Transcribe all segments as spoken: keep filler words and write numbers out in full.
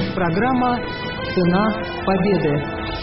Программа «Цена победы».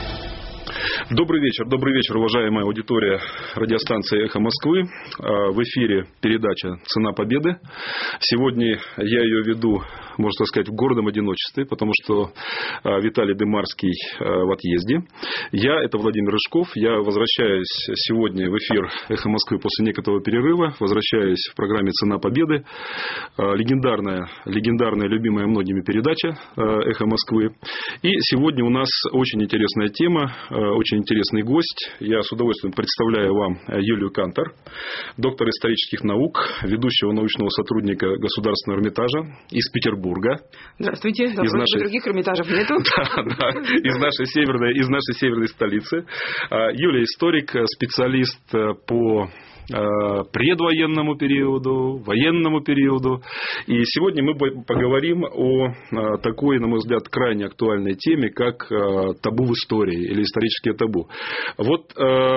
Добрый вечер, добрый вечер, уважаемая аудитория радиостанции «Эхо Москвы». В эфире передача «Цена победы». Сегодня я ее веду, можно сказать, в гордом одиночестве, потому что Виталий Дымарский в отъезде. Я, это Владимир Рыжков, я возвращаюсь сегодня в эфир «Эхо Москвы» после некоторого перерыва, возвращаюсь в программе «Цена победы». Легендарная, легендарная, любимая многими передача «Эхо Москвы». И сегодня у нас очень интересная тема, очень интересный гость. Я с удовольствием представляю вам Юлию Кантор, доктор исторических наук, ведущего научного сотрудника Государственного Эрмитажа из Петербурга. Здравствуйте. Из нашей... Других Эрмитажев нету. Да, да. Из нашей северной, из нашей северной столицы. Юлия историк, специалист по предвоенному периоду, военному периоду. И сегодня мы поговорим о такой, на мой взгляд, крайне актуальной теме, как табу в истории или исторические табу. Вот,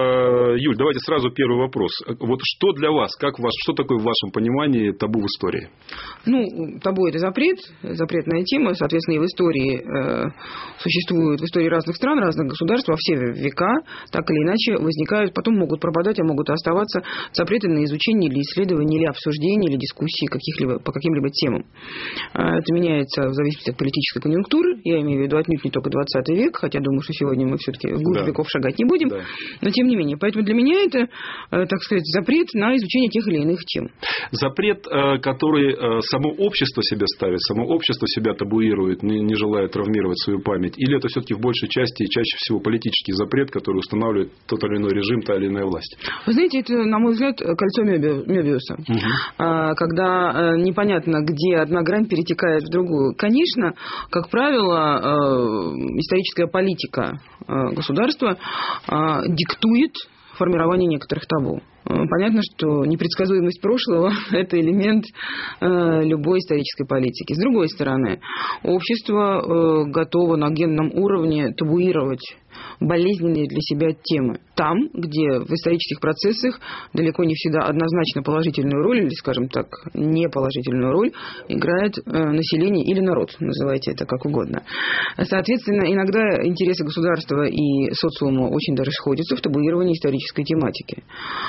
Юль, давайте сразу первый вопрос. Вот что для вас, как ваш, что такое в вашем понимании табу в истории? Ну, табу – это запрет, запретная тема. Соответственно, и в истории э, существуют, в истории разных стран, разных государств во все века, так или иначе возникают, потом могут пропадать, а могут оставаться запреты на изучение или исследование, или обсуждение, или дискуссии каких-либо, по каким-либо темам. Это меняется в зависимости от политической конъюнктуры. Я имею в виду отнюдь не только двадцатый век, хотя думаю, что сегодня мы все-таки в глубь да. веков шагать не будем. Да. Но тем не менее. Поэтому для меня это, так сказать, запрет на изучение тех или иных тем. Запрет, который само общество себе ставит, само общество себя табуирует, не, не желая травмировать свою память. Или это все-таки в большей части, чаще всего политический запрет, который устанавливает тот или иной режим, та или иная власть? Вы знаете, это, на мой взгляд, кольцо Мёбиуса. Угу. Когда непонятно, где одна грань перетекает в другую. Конечно, как правило, историческая политика государства диктует формирование некоторых табу. Понятно, что непредсказуемость прошлого – это элемент любой исторической политики. С другой стороны, общество готово на генном уровне табуировать болезненные для себя темы. Там, где в исторических процессах далеко не всегда однозначно положительную роль, или, скажем так, неположительную роль играет население или народ, называйте это как угодно. Соответственно, иногда интересы государства и социума очень даже сходятся в табуировании исторической тематики.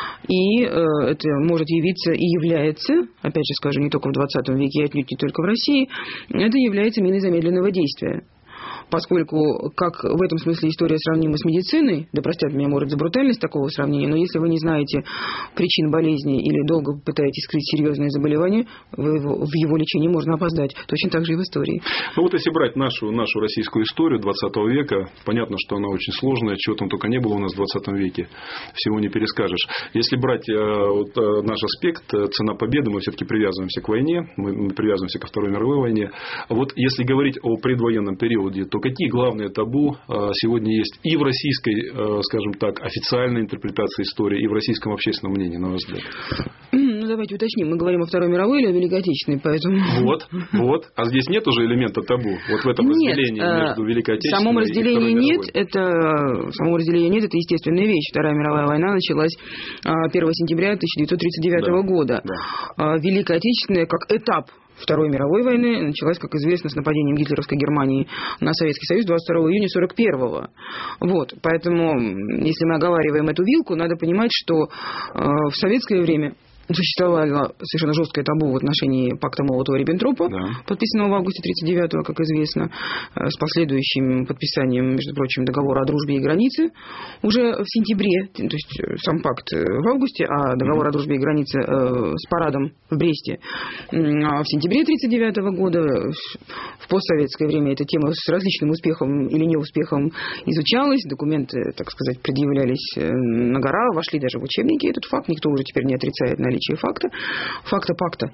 И это может явиться и является, опять же скажу, не только в двадцатом веке и отнюдь не только в России, это является миной замедленного действия. Поскольку, как в этом смысле история сравнима с медициной, да простят меня, может, за брутальность такого сравнения, но если вы не знаете причин болезни или долго пытаетесь скрыть серьезное заболевание, вы его, в его лечении можно опоздать. Точно так же и в истории. Ну вот если брать нашу, нашу российскую историю двадцатого века, понятно, что она очень сложная, чего там только не было у нас в двадцатом веке, всего не перескажешь. Если брать вот, наш аспект, цена победы, мы все-таки привязываемся к войне, мы привязываемся ко Второй мировой войне. Вот если говорить о предвоенном периоде, то какие главные табу сегодня есть и в российской, скажем так, официальной интерпретации истории, и в российском общественном мнении, на ваш взгляд? Ну, давайте уточним. Мы говорим о Второй мировой или о Великой Отечественной, поэтому... Вот, вот. А здесь нет уже элемента табу? Вот в этом нет, разделении между Великой Отечественной самом и разделении Второй нет, мировой? Это, самого разделения нет, это естественная вещь. Вторая мировая война началась первого сентября тысяча девятьсот тридцать девятого да, года. Да. Великая Отечественная как этап Второй мировой войны началась, как известно, с нападением гитлеровской Германии на Советский Союз двадцать второго июня сорок первого. Вот. Поэтому, если мы оговариваем эту вилку, надо понимать, что э, в советское время существовало совершенно жесткое табу в отношении пакта Молотова-Риббентропа, да. подписанного в августе тридцать девятого, как известно, с последующим подписанием, между прочим, договора о дружбе и границе уже в сентябре, то есть сам пакт в августе, а договор о дружбе и границе с парадом в Бресте в сентябре тридцать девятого года. В постсоветское время эта тема с различным успехом или неуспехом изучалась, документы, так сказать, предъявлялись на гора, вошли даже в учебники этот факт, никто уже теперь не отрицает наличие факта, факта-пакта.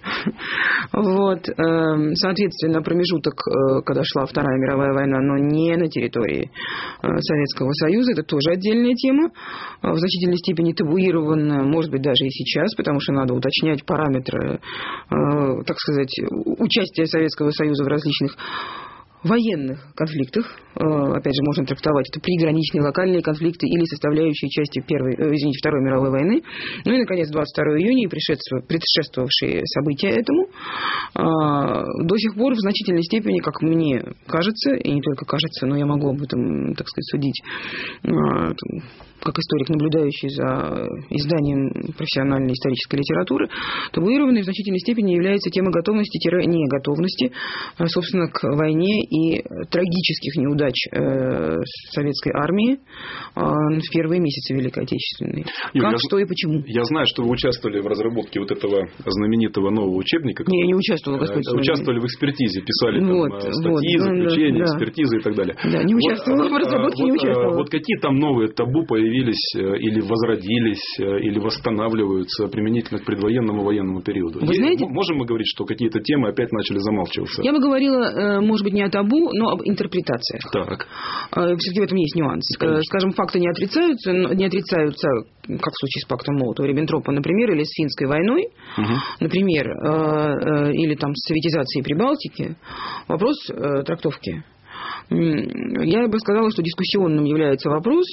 Вот. Соответственно, промежуток, когда шла Вторая мировая война, но не на территории Советского Союза, это тоже отдельная тема, в значительной степени табуированная, может быть, даже и сейчас, потому что надо уточнять параметры, так сказать, участия Советского Союза в различных военных конфликтах, опять же, можно трактовать это приграничные локальные конфликты или составляющие части первой, извините, Второй мировой войны. Ну и, наконец, двадцать второго июня и предшествовавшие события этому до сих пор в значительной степени, как мне кажется, и не только кажется, но я могу об этом, так сказать, судить, как историк, наблюдающий за изданием профессиональной исторической литературы, табуированной в значительной степени является тема готовности-неготовности, собственно, к войне и трагических неудач советской армии в первые месяцы Великой Отечественной. Юль, как, я, что и почему. Я знаю, что вы участвовали в разработке вот этого знаменитого нового учебника. Не, я не участвовала, Господь. Участвовали в экспертизе, писали вот, там статьи, вот, заключения, да, экспертизы и так далее. Да, не участвовала вот, в разработке, вот, не участвовала. Вот какие там новые табу появились или возродились, или восстанавливаются применительно к предвоенному военному периоду? Вы знаете, можем мы говорить, что какие-то темы опять начали замалчиваться? Я бы говорила, может быть, не о табу, но об интерпретациях. Так. Все-таки в этом есть нюанс. Конечно. Скажем, факты не отрицаются, не отрицаются, как в случае с пактом Молотова-Риббентропа, например, или с финской войной, угу. например, или там с советизацией Прибалтики. Вопрос трактовки. Я бы сказала, что дискуссионным является вопрос,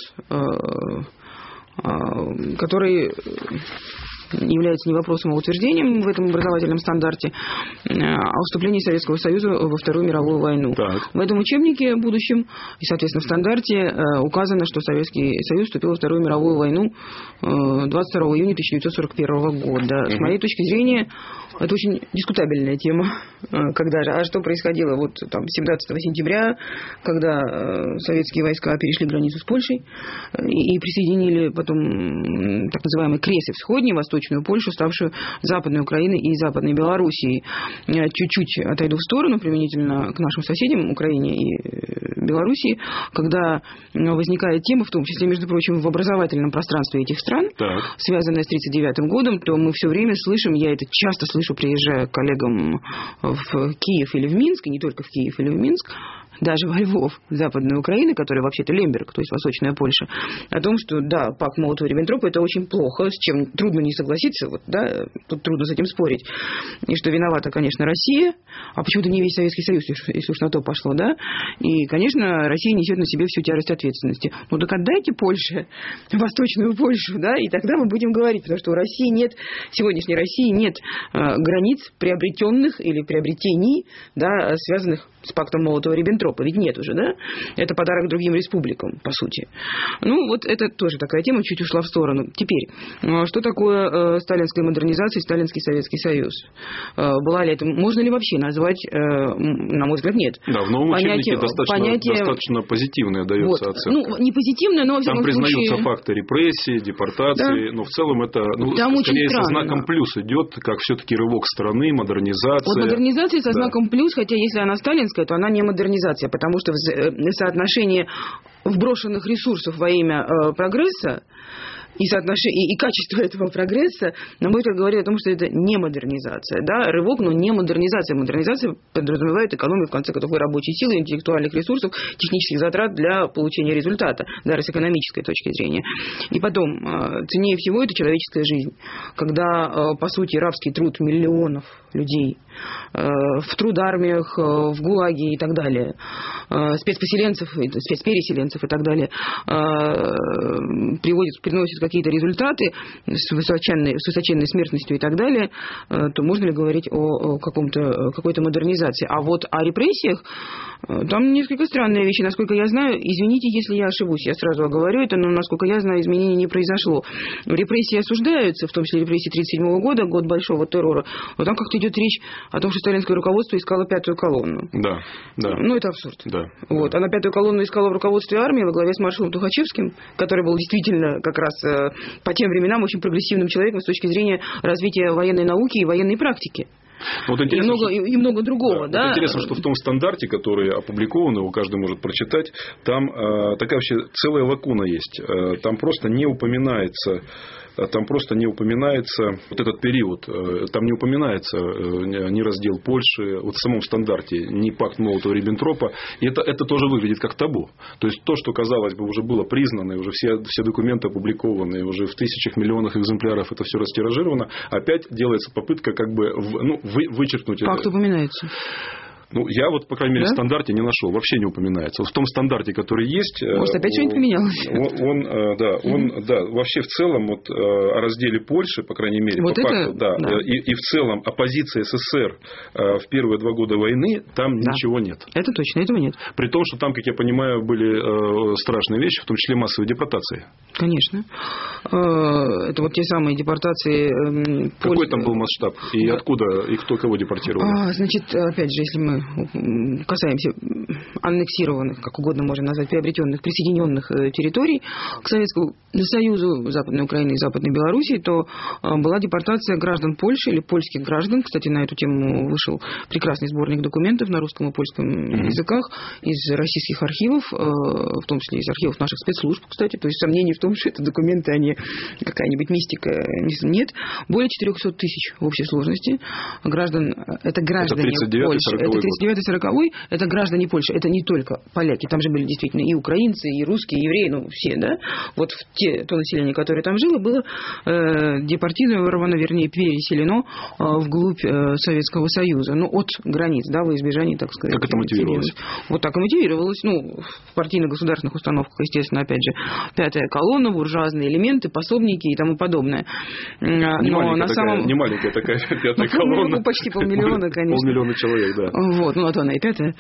который является не вопросом, а утверждением в этом образовательном стандарте о вступлении Советского Союза во Вторую мировую войну. Так. В этом учебнике будущем и, соответственно, в стандарте указано, что Советский Союз вступил во Вторую мировую войну двадцать второго июня тысяча девятьсот сорок первого года. С моей точки зрения, это очень дискутабельная тема. Когда же, а что происходило вот там семнадцатого сентября, когда советские войска перешли границу с Польшей и присоединили потом так называемый Кресы Всходний, Восточную Польшу, ставшую Западной Украиной и Западной Белоруссией. Чуть-чуть отойду в сторону применительно к нашим соседям, Украине и Белоруссии, когда возникает тема, в том числе, между прочим, в образовательном пространстве этих стран, так. связанная с тридцать девятым годом, то мы все время слышим, я это часто слышу, приезжая к коллегам в Киев или в Минск, и не только в Киев или в Минск, даже во Львов, Западной Украины, которая вообще-то Лемберг, то есть Восточная Польша, о том, что, да, пакт Молотова-Риббентропа – это очень плохо, с чем трудно не согласиться, вот, да, тут трудно с этим спорить, и что виновата, конечно, Россия, а почему-то не весь Советский Союз, если уж на то пошло, да, и, конечно, Россия несет на себе всю тяжесть ответственности. Ну, так отдайте Польше, Восточную Польшу, да, и тогда мы будем говорить, потому что у России нет, сегодняшней России нет э, границ приобретенных или приобретений, да, связанных с пактом Молотова-Риббентропа. Ведь нет уже, да? Это подарок другим республикам, по сути. Ну, вот это тоже такая тема, чуть ушла в сторону. Теперь, что такое э, сталинская модернизация и сталинский Советский Союз? Э, была ли это... Можно ли вообще назвать... Э, на мой взгляд, нет. Да, в новом понятие, учебнике достаточно, понятие... достаточно позитивная дается вот. оценка. Ну, не позитивная, но, во всяком случае... Там признаются случае... факты репрессии, депортации, да. но в целом это ну, Там скорее со знаком плюс идет, как все-таки рывок страны, модернизация. Вот модернизация со да. знаком плюс, хотя если она сталинская, то она не модернизация. Потому что соотношение вброшенных ресурсов во имя э, прогресса и, соотношение, и, и качество этого прогресса, на мой взгляд, говорит о том, что это не модернизация. Да? Рывок, но не модернизация. Модернизация подразумевает экономию, в конце концов, рабочей силы, интеллектуальных ресурсов, технических затрат для получения результата, даже с экономической точки зрения. И потом, ценнее всего это человеческая жизнь. Когда, по сути, рабский труд миллионов людей в трудармиях, в ГУЛАГе и так далее, спецпоселенцев, спецпереселенцев и так далее, приводит, приносит какие-то результаты с высоченной, с высоченной смертностью и так далее, то можно ли говорить о каком-то, какой-то модернизации? А вот о репрессиях там несколько странные вещи. Насколько я знаю, извините, если я ошибусь, я сразу оговорю это, но, насколько я знаю, изменений не произошло. Репрессии осуждаются, в том числе репрессии тысяча девятьсот тридцать седьмого года, год большого террора, но там как-то идет речь о том, что сталинское руководство искало пятую колонну. Да, да. Ну, это абсурд. Да, вот. да. Она пятую колонну искала в руководстве армии во главе с маршалом Тухачевским, который был действительно как раз э, по тем временам очень прогрессивным человеком с точки зрения развития военной науки и военной практики. Вот и, много, что, и много другого. Да, да? Вот интересно, что в том стандарте, который опубликован, его каждый может прочитать, там э, такая вообще целая лакуна есть. Э, там просто не упоминается... Там просто не упоминается вот этот период, там не упоминается ни раздел Польши, вот в самом стандарте, ни пакт Молотова-Риббентропа, и это, это тоже выглядит как табу. То есть, то, что, казалось бы, уже было признано, и уже все, все документы опубликованы, и уже в тысячах, миллионах экземпляров это все растиражировано, опять делается попытка как бы в, ну, вы, вычеркнуть пакт это. Упоминается. Ну, я вот, по крайней мере, да? в стандарте не нашел, вообще не упоминается. Вот в том стандарте, который есть... Может, опять что-нибудь поменялось? Он, он, да, он, mm-hmm. да, вообще в целом вот, о разделе Польши, по крайней мере, вот по это, факту, да, да. И, и в целом о позиции СССР в первые два года войны там да. ничего нет. Это точно, этого нет. При том, что там, как я понимаю, были страшные вещи, в том числе массовые депортации. Конечно. Это вот те самые депортации... Какой Поль... там был масштаб? И да. откуда, и кто кого депортировал? А, значит, опять же, если мы касаемся аннексированных, как угодно можно назвать, приобретенных, присоединенных территорий к Советскому Союзу, Западной Украины и Западной Белоруссии, то была депортация граждан Польши или польских граждан. Кстати, на эту тему вышел прекрасный сборник документов на русском и польском mm-hmm. языках из российских архивов, в том числе из архивов наших спецслужб, кстати. То есть сомнений в том, что это документы, а не какая-нибудь мистика, нет. Более четырехсот тысяч в общей сложности граждан, это граждане Польши. Это тридцать девятый сороковой, это граждане Польши. Это не только поляки, там же были действительно и украинцы, и русские, и евреи, ну все, да. Вот в те, то население, которое там жило, было э, депортировано, вернее, переселено э, вглубь э, Советского Союза. Ну, от границ, да, во избежание, так сказать. Как это мотивировалось? Вот так и мотивировалось. Ну, в партийно-государственных установках, естественно, опять же, пятая колонна, буржуазные элементы, пособники и тому подобное. Но не на такая, самом... Не маленькая такая пятая колонна. Ну, почти полмиллиона, конечно. Полмиллиона человек, да. Вот, ну, а то она и пятая.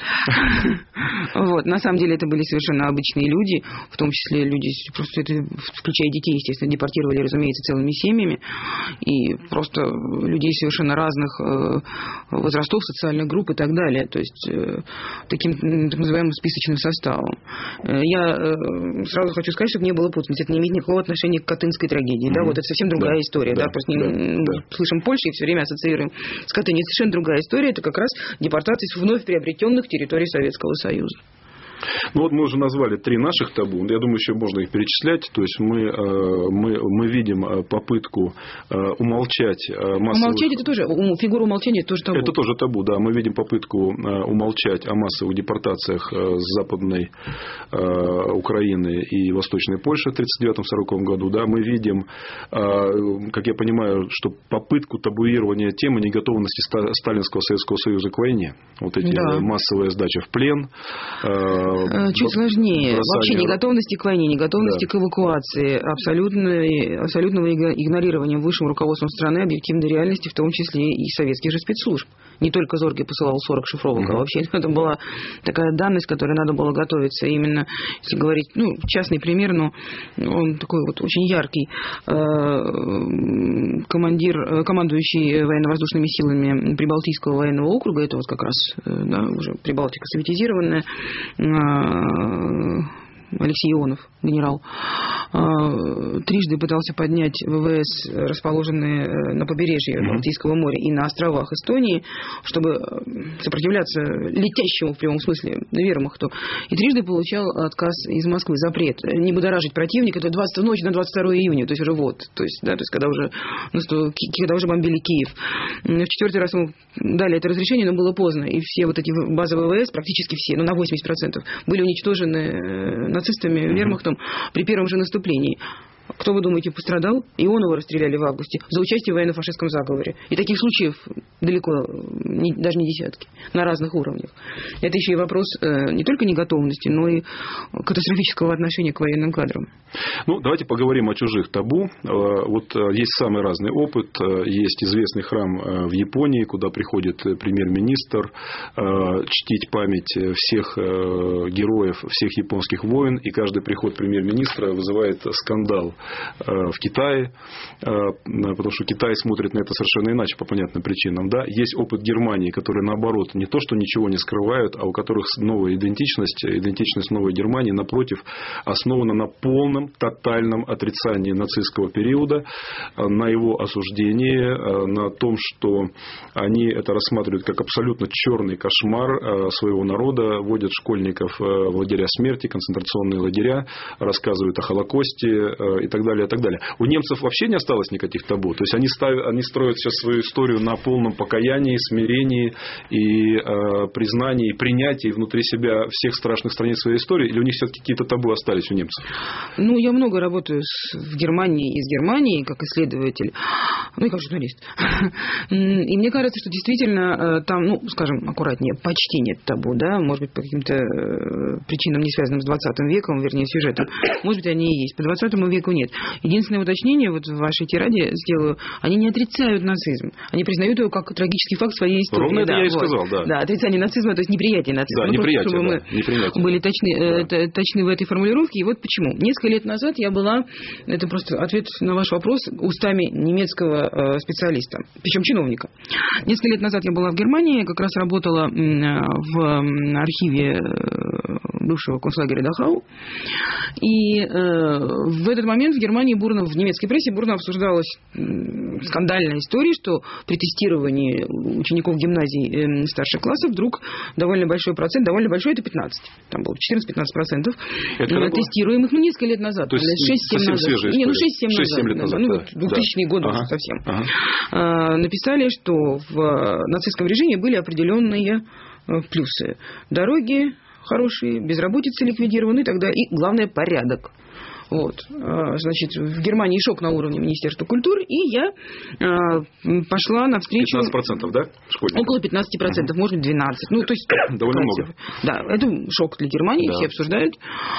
Вот, на самом деле, это были совершенно обычные люди, в том числе люди, просто это, включая детей, естественно, депортировали, разумеется, целыми семьями, и просто людей совершенно разных возрастов, социальных групп и так далее, то есть таким так называемым списочным составом. Я сразу хочу сказать, чтобы не было путаницы, это не имеет никакого отношения к Катынской трагедии, mm-hmm. да, вот это совсем другая да, история, да, да просто да, не, да. слышим Польшу и все время ассоциируем с Катынью. Это совершенно другая история, это как раз депортация с вновь приобретенных территорий Советского Союза. Ну вот мы уже назвали три наших табу, я думаю, еще можно их перечислять. То есть мы, мы, мы видим попытку умолчать массовых... Умолчать это тоже, фигура умолчания это тоже табу. Это тоже табу, да. Мы видим попытку умолчать о массовых депортациях с Западной Украины и Восточной Польши в тридцать девятом сороковом году. Да. Мы видим, как я понимаю, что попытку табуирования темы неготовности Сталинского Советского Союза к войне. Вот эти да. массовые сдачи в плен. Чуть сложнее. Бросание... Вообще неготовности к войне, неготовности да. к эвакуации, абсолютного игнорирования высшим руководством страны объективной реальности, в том числе и советских же спецслужб. Не только Зорге посылал сорок шифровок, угу. а вообще это была такая данность, к которой надо было готовиться. Именно, если говорить, ну, частный пример, но он такой вот очень яркий. Командир, командующий военно-воздушными силами Прибалтийского военного округа, это вот как раз да, уже Прибалтика советизированная, Алексей Ионов, генерал, трижды пытался поднять ВВС, расположенные на побережье mm-hmm. Балтийского моря и на островах Эстонии, чтобы сопротивляться летящему в прямом смысле вермахту. И трижды получал отказ из Москвы, запрет. Не будоражить противника, это двадцатая ночь на двадцать второе июня, то есть уже вот, то есть, да, то есть когда уже, когда уже бомбили Киев. В четвертый раз ему дали это разрешение, но было поздно, и все вот эти базы ВВС, практически все, ну на восемьдесят процентов, были уничтожены нацистами, mm-hmm. вермахтом при первом же наступлении. Кто, вы думаете, пострадал? Ионова расстреляли в августе за участие в военно-фашистском заговоре. И таких случаев далеко, не, даже не десятки, на разных уровнях. Это еще и вопрос э, не только неготовности, но и катастрофического отношения к военным кадрам. Ну, давайте поговорим о чужих табу. Вот есть самый разный опыт. Есть известный храм в Японии, куда приходит премьер-министр чтить память всех героев, всех японских войн. И каждый приход премьер-министра вызывает скандал в Китае, потому что Китай смотрит на это совершенно иначе по понятным причинам. Да? Есть опыт Германии, который наоборот не то, что ничего не скрывают, а у которых новая идентичность, идентичность новой Германии, напротив, основана на полном, тотальном отрицании нацистского периода, на его осуждении, на том, что они это рассматривают как абсолютно черный кошмар своего народа, водят школьников в лагеря смерти, концентрационные лагеря, рассказывают о Холокосте и так далее, и так далее. У немцев вообще не осталось никаких табу. То есть они, ставят, они строят сейчас свою историю на полном покаянии, смирении и э, признании, и принятии внутри себя всех страшных страниц своей истории, или у них все-таки какие-то табу остались у немцев? Ну, я много работаю с, в Германии и с Германией, как исследователь, ну и как журналист. И мне кажется, что действительно там, ну, скажем, аккуратнее, почти нет табу, да, может быть, по каким-то причинам, не связанным с двадцатым веком, вернее, сюжетом. Может быть, они и есть. По двадцатому веку нет. Единственное уточнение, вот в вашей тираде сделаю, они не отрицают нацизм. Они признают его как трагический факт своей истории. Ровно да, это я и вот. сказал, да. Да, отрицание нацизма, то есть неприятие нацизма. Да, ну, неприятие, чтобы да, мы неприятие. были точны, да. э, точны в этой формулировке. И вот почему. Несколько лет назад я была, это просто ответ на ваш вопрос, устами немецкого э, специалиста, причем чиновника. Несколько лет назад я была в Германии, как раз работала в архиве бывшего концлагеря Дахау. И э, в этот момент в Германии бурно, в немецкой прессе бурно обсуждалась скандальная история, что при тестировании учеников гимназий э, старших классов вдруг довольно большой процент, довольно большой, это пятнадцать, там было четырнадцать-пятнадцать процентов тестируемых, ну, несколько лет назад. То есть шесть-семь назад. Не, ну, шесть-семь лет назад. назад. Ну, Да. вот двухтысячные годы ага. уже совсем. Ага. А, написали, что в нацистском режиме были определенные плюсы. Дороги хорошие, безработица ликвидирована и тогда, и, главное, порядок. Вот. Значит, в Германии шок на уровне Министерства культуры, и я пошла навстречу... пятнадцать процентов, да? Школьников? Около пятнадцать процентов, uh-huh. может быть, двенадцать процентов. Ну, то есть... Довольно много. Да, это шок для Германии, да. Все обсуждают.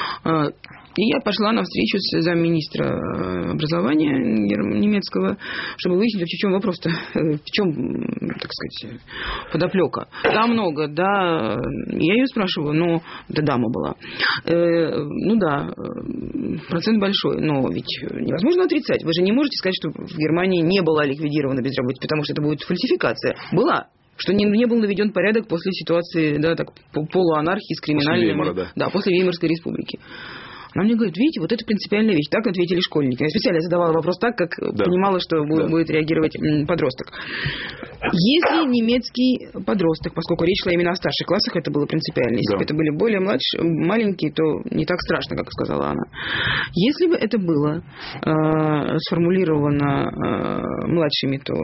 И я пошла навстречу с замминистра образования немецкого, чтобы выяснить, в чем вопрос-то, в чем, так сказать, подоплека. Да, много, да. Я ее спрашиваю, ну, да, дама была. Э, ну да, процент большой, но ведь невозможно отрицать. Вы же не можете сказать, что в Германии не была ликвидирована безработица, потому что это будет фальсификация. Была. Что не, не был наведен порядок после ситуации, да, так, полуанархии с криминальными... После Веймара, да. Да, после Веймарской республики. Она мне говорит, видите, вот это принципиальная вещь. Так ответили школьники. Я специально задавала вопрос так, как да. понимала, что да. будет реагировать подросток. Если немецкий подросток, поскольку речь шла именно о старших классах, это было принципиально. Если да. бы это были более младшие, маленькие, то не так страшно, как сказала она. Если бы это было э, сформулировано э, младшими, то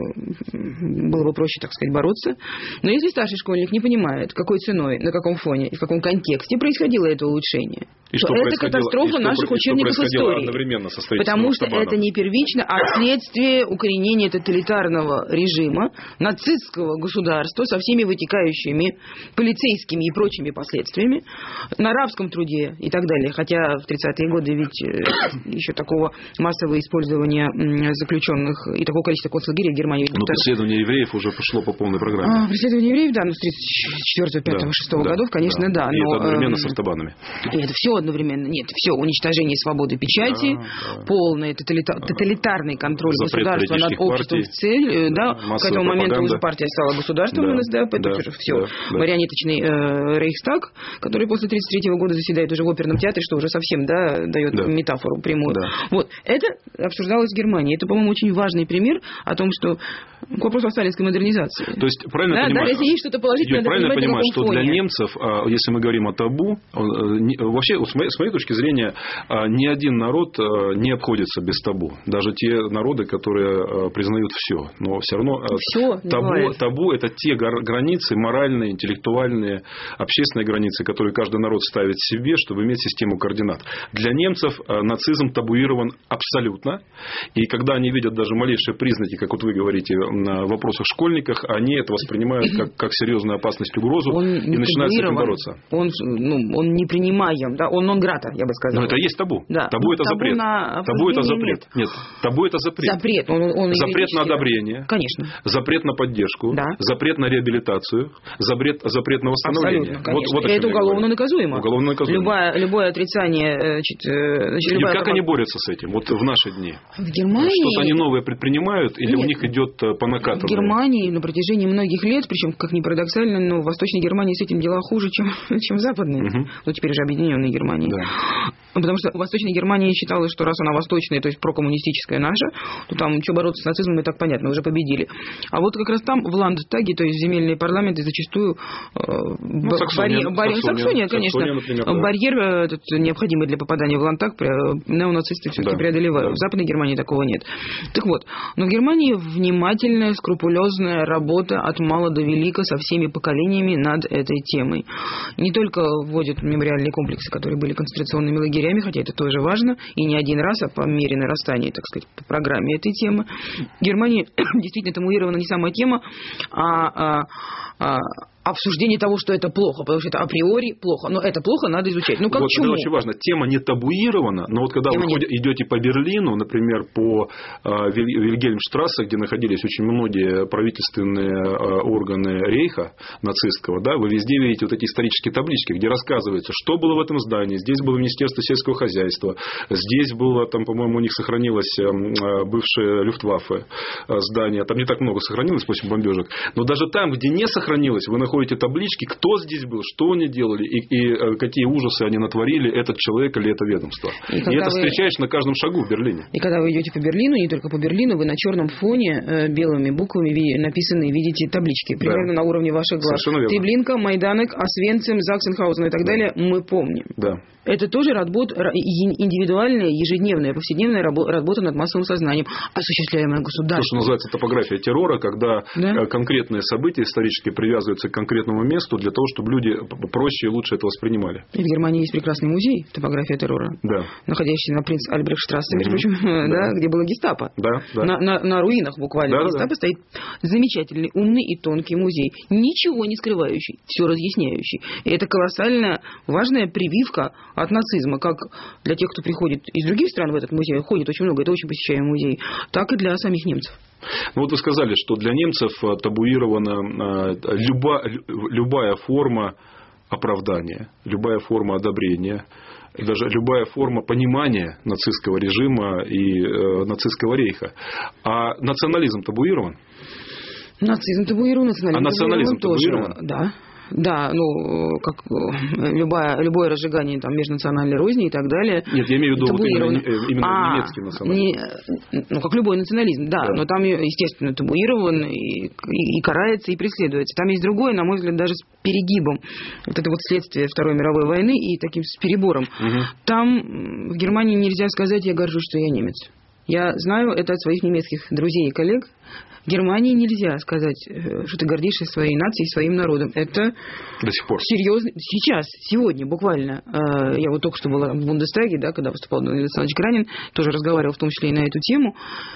было бы проще, так сказать, бороться. Но если старший школьник не понимает, какой ценой, на каком фоне и в каком контексте происходило это улучшение, и то это катастрофа и наших что, учебников истории. Потому что Штабаном. Это не первично, а следствие укоренения тоталитарного режима, нацистского государства со всеми вытекающими полицейскими и прочими последствиями, на рабском труде и так далее. Хотя в тридцатые годы ведь еще такого массового использования заключенных и такого количества концлагерей в Германии. Но преследование евреев уже пошло по полной программе. А, преследование евреев, да, ну, с тридцать четвёртого, пятого, шестого да, годов, конечно, да. да. да и но, это одновременно э, с автобанами. И это все одновременно. Нет, все уничтожение свободы печати, да, да. полный тоталита- тоталитарный контроль запрет государства над обществом в цель. Да, к этому моменту пропаганда. Уже партия стала государством, да, эн эс дэ эпэ, да, это все. Да, да. Марионеточный э, Рейхстаг, который после тридцать третьего года заседает уже в оперном театре, что уже совсем да, дает да. метафору прямую. Да. Вот. Это обсуждалось в Германии. Это, по-моему, очень важный пример о том, что к вопросу о сталинской модернизации. То есть, правильно да, понимаю, да, если есть что-то положительное, я правильно понимаю, что фоне. для немцев, если мы говорим о табу, вообще, с моей, с моей точки зрения, ни один народ не обходится без табу. Даже те народы, которые признают все. Но все равно все табу, табу – это те границы моральные, интеллектуальные, общественные границы, которые каждый народ ставит себе, чтобы иметь систему координат. Для немцев нацизм табуирован абсолютно. И когда они видят даже малейшие признаки, как вот вы говорите, на вопросах школьниках, они это воспринимают как, как серьезную опасность, угрозу он и начинают с этим бороться. Он, ну, он не принимаем, да? Он нон-грата, я бы сказала. Но это и есть табу. Да. Табу это табу запрет. Табу это запрет. Нет. нет, табу это запрет. Запрет. Он, он запрет на одобрение. Конечно. Запрет на поддержку. Да. Запрет на реабилитацию. Запрет, запрет на восстановление. Абсолютно, конечно. Вот, вот это уголовно наказуемо. Уголовно наказуемо. Любое, любое отрицание... Значит, значит, любая и как пропаганда... они борются с этим вот в наши дни? В Германии... Что-то они новое предпринимают или нет. у них идет по накатанной. В Германии на протяжении многих лет, причем, как ни парадоксально, но в Восточной Германии с этим дела хуже, чем, чем в Западной. Угу. Ну, теперь уже объединенной Германии. Да. Потому что в Восточной Германии считалось, что раз она восточная, то есть прокоммунистическая наша, то там что бороться с нацизмом, и так понятно, уже победили. А вот как раз там, в Ландтаге, то есть земельные парламенты, зачастую э, ну, Саксония, барьер, барьер, Саксония, Саксония, конечно, Саксония, например, да. барьер этот, необходимый для попадания в Ландтаг, неонацисты все-таки да. преодолевают. Да. В Западной Германии такого нет. Так вот, но в Германии внимательная, скрупулезная работа от мала до велика со всеми поколениями над этой темой. Не только вводят мемориальные комплексы, которые были концентрационными лагерями, хотя это тоже важно, и не один раз, а по мере нарастания, так сказать, по программе этой темы. В Германии действительно табуирована не сама тема, а, а, а обсуждение того, что это плохо, потому что это априори плохо. Но это плохо, надо изучать. Ну, как вот, чему? это очень важно. Тема не табуирована, но вот когда тема вы ходите, идете по Берлину, например, по э, Вильгельмштрассе, где находились очень многие правительственные э, органы рейха нацистского, да, вы везде видите вот эти исторические таблички, где рассказывается, что было в этом здании. Здесь было Министерство сельского хозяйства, здесь было, там, по-моему, у них сохранилось э, бывшее Люфтваффе здание. Там не так много сохранилось после бомбежек. Но даже там, где не сохранилось, вы находите таблички, кто здесь был, что они делали и, и какие ужасы они натворили, этот человек или это ведомство. И, и это вы... встречаешь на каждом шагу в Берлине. И когда вы идете по Берлину, не только по Берлину, вы на черном фоне э, белыми буквами написанные видите таблички, примерно да. на уровне ваших глаз. Треблинка, Майданек, Освенцим, Заксенхаузен и так да. далее мы помним. Да. Это тоже работа, индивидуальная, ежедневная, повседневная работа над массовым сознанием, осуществляемая государством. То, что называется топография террора, когда да? конкретные события исторически привязываются к конкретному месту для того, чтобы люди проще и лучше это воспринимали. И в Германии есть прекрасный музей «Топография террора», да. находящийся на принц Альбрехтштрассе, между прочим, да. да, где было гестапо. Да, да. На, на, на руинах буквально да, гестапо да. стоит замечательный, умный и тонкий музей, ничего не скрывающий, все разъясняющий. И это колоссальная, важная прививка от нацизма, как для тех, кто приходит из других стран в этот музей, ходит очень много, это очень посещаемый музей, так и для самих немцев. Ну, вот вы сказали, что для немцев табуирована люба, любая форма оправдания, любая форма одобрения, даже любая форма понимания нацистского режима и э, нацистского рейха. А национализм табуирован? Нацизм табуирован, национализм, а национализм табуирован, табуирован? Да. Да, ну, как любое, любое разжигание там, межнациональной розни и так далее. Нет, я имею в виду вот именно, именно а, немецкий национализм. Не, ну, как любой национализм, да, да. Но там, естественно, табуирован и, и, и карается, и преследуется. Там есть другое, на мой взгляд, даже с перегибом. Вот это вот следствие Второй мировой войны и таким с перебором. Угу. Там в Германии нельзя сказать, я горжусь, что я немец. Я знаю это от своих немецких друзей и коллег. В Германии нельзя сказать, что ты гордишься своей нацией, своим народом. Это до сих пор серьезно. Сейчас, сегодня, буквально. Я вот только что была в Бундестаге, да, когда выступал Леонид Александрович Гранин, тоже разговаривал в том числе и на эту тему.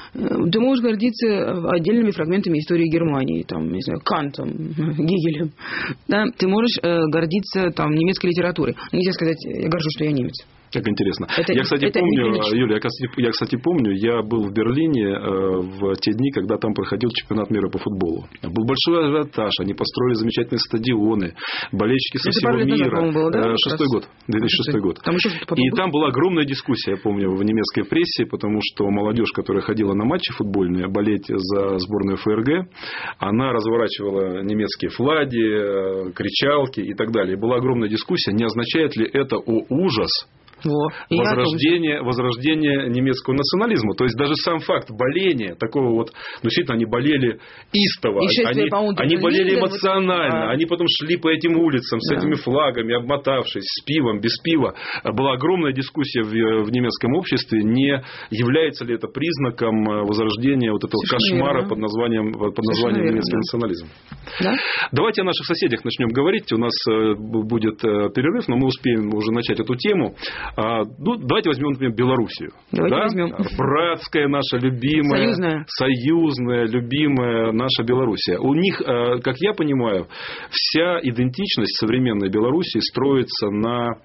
Ты можешь гордиться отдельными фрагментами истории Германии, там, не знаю, Кантом, Гегелем. Да? Ты можешь гордиться там, немецкой литературой. Нельзя сказать, я горжусь, что я немец. Как интересно. Это, я, кстати, это помню, Юля, я, кстати, помню, я был в Берлине э, в те дни, когда там проходил чемпионат мира по футболу. Был большой ажиотаж, они построили замечательные стадионы, болельщики со всего мира. Было, да? Шестой год, две тысячи шестой год. Там еще и там была огромная дискуссия, я помню, в немецкой прессе, потому что молодежь, которая ходила на матчи футбольные, болеть за сборную ФРГ, она разворачивала немецкие флаги, кричалки и так далее. И была огромная дискуссия, не означает ли это о ужас, Во. Возрождение, возрождение немецкого национализма. То есть даже сам факт боления, такого вот, ну, действительно, они болели истово, они, они болели эмоционально, вот, они потом шли по этим улицам с да. этими флагами, обмотавшись, с пивом, без пива. Была огромная дискуссия в, в немецком обществе, не является ли это признаком возрождения вот этого Совершенно кошмара верно. под названием, под названием немецкий верно. национализм. Да? Давайте о наших соседях начнем говорить. У нас будет перерыв, но мы успеем уже начать эту тему. Ну, давайте возьмем, например, Белоруссию. Давайте да? возьмем. Братская наша любимая, союзная. союзная, любимая наша Белоруссия. У них, как я понимаю, вся идентичность современной Белоруссии строится на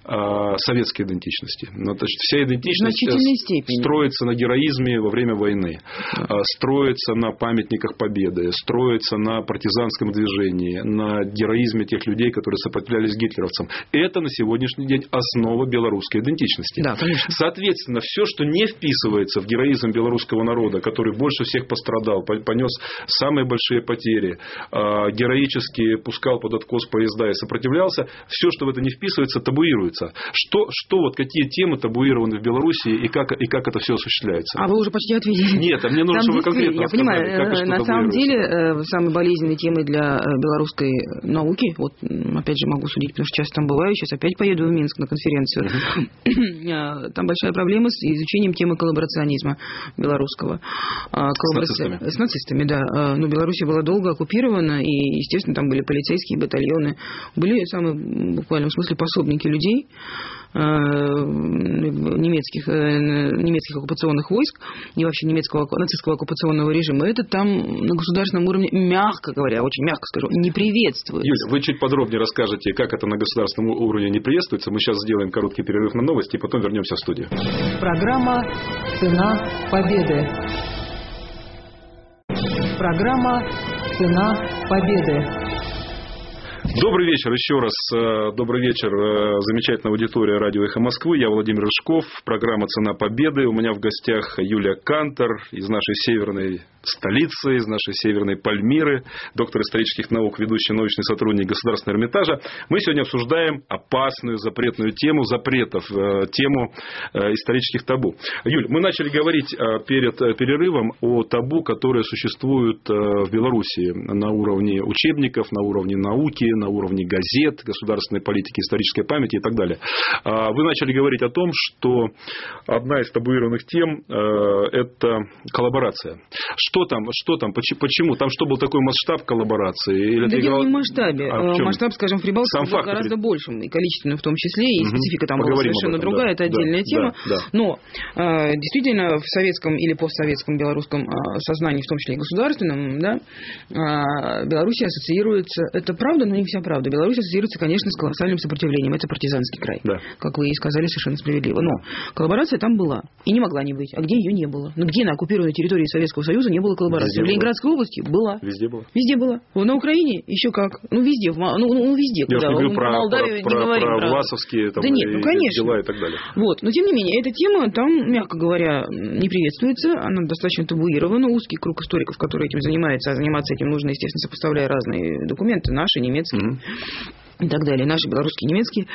советской идентичности. Значит, вся идентичность степени. строится на героизме во время войны, строится на памятниках Победы, строится на партизанском движении, на героизме тех людей, которые сопротивлялись гитлеровцам. Это на сегодняшний день основа белорусской идентичности. Да, конечно. Соответственно, все, что не вписывается в героизм белорусского народа, который больше всех пострадал, понес самые большие потери, героически пускал под откос поезда и сопротивлялся, все, что в это не вписывается, табуируется. Что, что вот какие темы табуированы в Беларуси и как, и как это все осуществляется? А вы уже почти ответили. Нет, а мне нужно, чтобы вы конкретно я рассказали, понимаю, как и что на табуируется. самом деле, самой болезненной темой для белорусской науки, вот опять же могу судить, потому что часто там бываю, сейчас опять поеду в Минск на конференцию, uh-huh. Там большая проблема с изучением темы коллаборационизма белорусского. Коллабора... С нацистами? С нацистами, да. Но Белоруссия была долго оккупирована, и, естественно, там были полицейские батальоны, были самые, в буквальном смысле, пособники людей, немецких, немецких оккупационных войск и вообще немецкого нацистского оккупационного режима. Это там на государственном уровне, мягко говоря, очень мягко скажу, не приветствуется. Юля, вы чуть подробнее расскажете, как это на государственном уровне не приветствуется. Мы сейчас сделаем короткий перерыв на новости и потом вернемся в студию. Программа «Цена победы». Программа «Цена победы». Добрый вечер еще раз. Добрый вечер, замечательная аудитория радио «Эхо Москвы». Я Владимир Рыжков. Программа «Цена победы». У меня в гостях Юлия Кантор из нашей северной столицы, из нашей северной Пальмиры, доктор исторических наук, ведущий научный сотрудник Государственного Эрмитажа. Мы сегодня обсуждаем опасную запретную тему запретов, тему исторических табу. Юль, мы начали говорить перед перерывом о табу, которые существуют в Беларуси на уровне учебников, на уровне науки, на уровне газет, государственной политики, исторической памяти и так далее. Вы начали говорить о том, что одна из табуированных тем – это коллаборация. Что там, что там, почему? Там что, был такой масштаб коллаборации? Или да дело играл... не в масштабе. А в масштаб, скажем, в Прибалтике был гораздо большим, и количественно в том числе, и угу. специфика там Поговорим была совершенно другая, да, это отдельная да, тема. Да, да. Но э, действительно в советском или постсоветском белорусском э, сознании, в том числе и государственном, да, э, Белоруссия ассоциируется, это правда, но не вся правда, Беларусь ассоциируется, конечно, с колоссальным сопротивлением, это партизанский край, да. Как вы и сказали, совершенно справедливо. Но коллаборация там была, и не могла не быть. А где ее не было? Ну где на оккупированной территории Советского Союза не было коллаборации? Везде в Ленинградской была. области была. Везде было. Везде было. На Украине еще как. Ну, везде. В, ну, ну, везде. Я куда. говорю в про, Молдавию про, не про, говорим. Про про власовские там, да нет, ну, конечно. дела и так далее. Вот. Но, тем не менее, эта тема там, мягко говоря, не приветствуется. Она достаточно табуирована. Узкий круг историков, которые этим занимаются. А заниматься этим нужно, естественно, сопоставляя разные документы. Наши, немецкие. Mm-hmm. И так далее, наши белорусские, немецкие,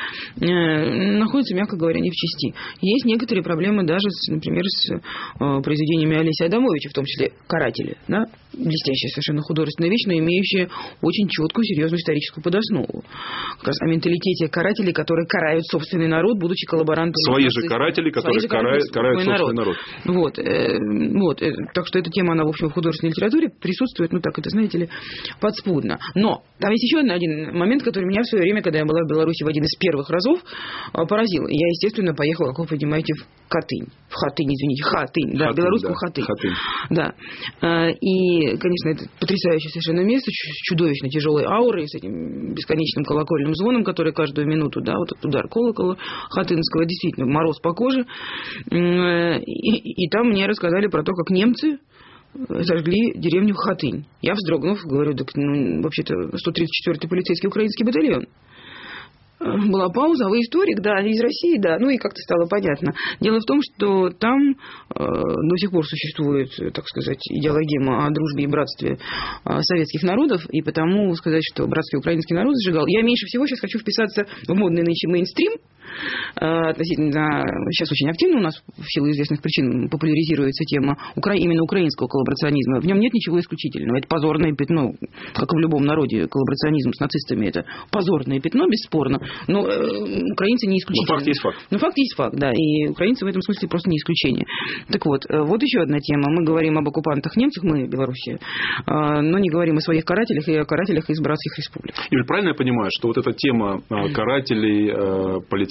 э, находятся, мягко говоря, не в чести. Есть некоторые проблемы даже, с, например, с э, произведениями Олеся Адамовича, в том числе «Каратели». Да? Блестящая совершенно художественная вещь, но имеющая очень четкую, серьезную историческую подоснову. Как раз о менталитете карателей, которые карают собственный народ, будучи коллаборантами. Свои же каратели, которые же карают, карают собственный народ. народ. Вот, э, вот, э, так что эта тема, она, в общем, в художественной литературе присутствует, ну так, это, знаете ли, подспудно. Но там есть еще один момент, который меня в свое время, когда я была в Беларуси в один из первых разов, поразил. Я, естественно, поехала, как вы понимаете, в Хатынь. В Хатынь, извините, Хатынь, да, Хатынь, в белорусском да. Хатынь. Хатынь. Да. И, конечно, это потрясающее совершенно место, чудовищно тяжелой аурой, с этим бесконечным колокольным звоном, который каждую минуту, да, вот этот удар колокола хатынского, действительно, мороз по коже. И, и там мне рассказали про то, как немцы зажгли деревню Хатынь. Я, вздрогнув, говорю, так, ну, вообще-то сто тридцать четвёртый полицейский украинский батальон. Была пауза, а вы историк, да, из России, да, ну и как-то стало понятно. Дело в том, что там э, до сих пор существует, так сказать, идеология о дружбе и братстве э, советских народов, и потому сказать, что братский украинский народ зажигал. Я меньше всего сейчас хочу вписаться в модный нынче мейнстрим, э, относительно, сейчас очень активно у нас в силу известных причин популяризируется тема укра... именно украинского коллаборационизма. В нем нет ничего исключительного. Это позорное пятно, как и в любом народе, коллаборационизм с нацистами, это позорное пятно, бесспорно. Но э, украинцы не исключение. Но факт есть факт. Ну, факт есть факт, да. И украинцы в этом смысле просто не исключение. Так вот, э, вот еще одна тема. Мы говорим об оккупантах немцах, мы, Белоруссия, э, но не говорим о своих карателях и о карателях из братских республик. Юль, правильно я понимаю, что вот эта тема э, карателей, э, полицаев,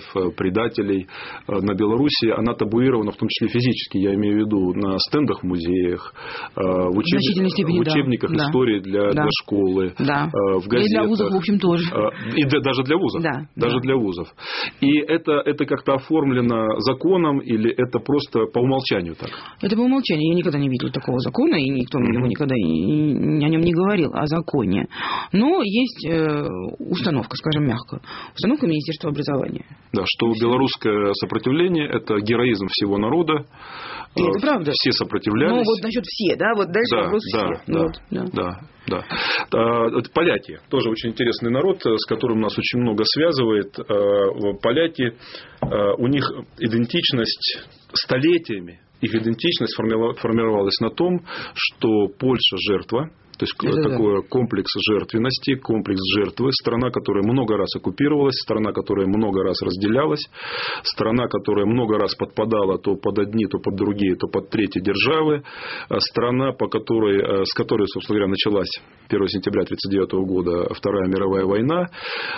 предателей на Беларуси, она табуирована, в том числе физически, я имею в виду на стендах в музеях, в, учеб... степени, в учебниках да. истории для, да. для школы, да. в газетах. И для вузов, в общем, тоже. И даже для вузов. Да. Даже да. для вузов. И это, это как-то оформлено законом или это просто по умолчанию так? Это по умолчанию. Я никогда не видела такого закона, и никто mm-hmm. его никогда и, и о нем не говорил, о законе. Но есть э, установка, скажем мягко, установка Министерства образования. Да, что белорусское сопротивление – это героизм всего народа. И это правда. Все сопротивлялись. Ну, вот насчет все, да? Вот дальше да, вопрос да, все. Да, вот, да, да, да. да. Поляки – тоже очень интересный народ, с которым нас очень много связывает. Поляки, у них идентичность столетиями, их идентичность формировалась на том, что Польша – жертва. То есть это такой да. комплекс жертвенности, комплекс жертвы, страна, которая много раз оккупировалась, страна, которая много раз разделялась, страна, которая много раз подпадала то под одни, то под другие, то под третьи державы, страна, по которой, с которой, собственно говоря, началась первого сентября тысяча девятьсот тридцать девятого года Вторая мировая война.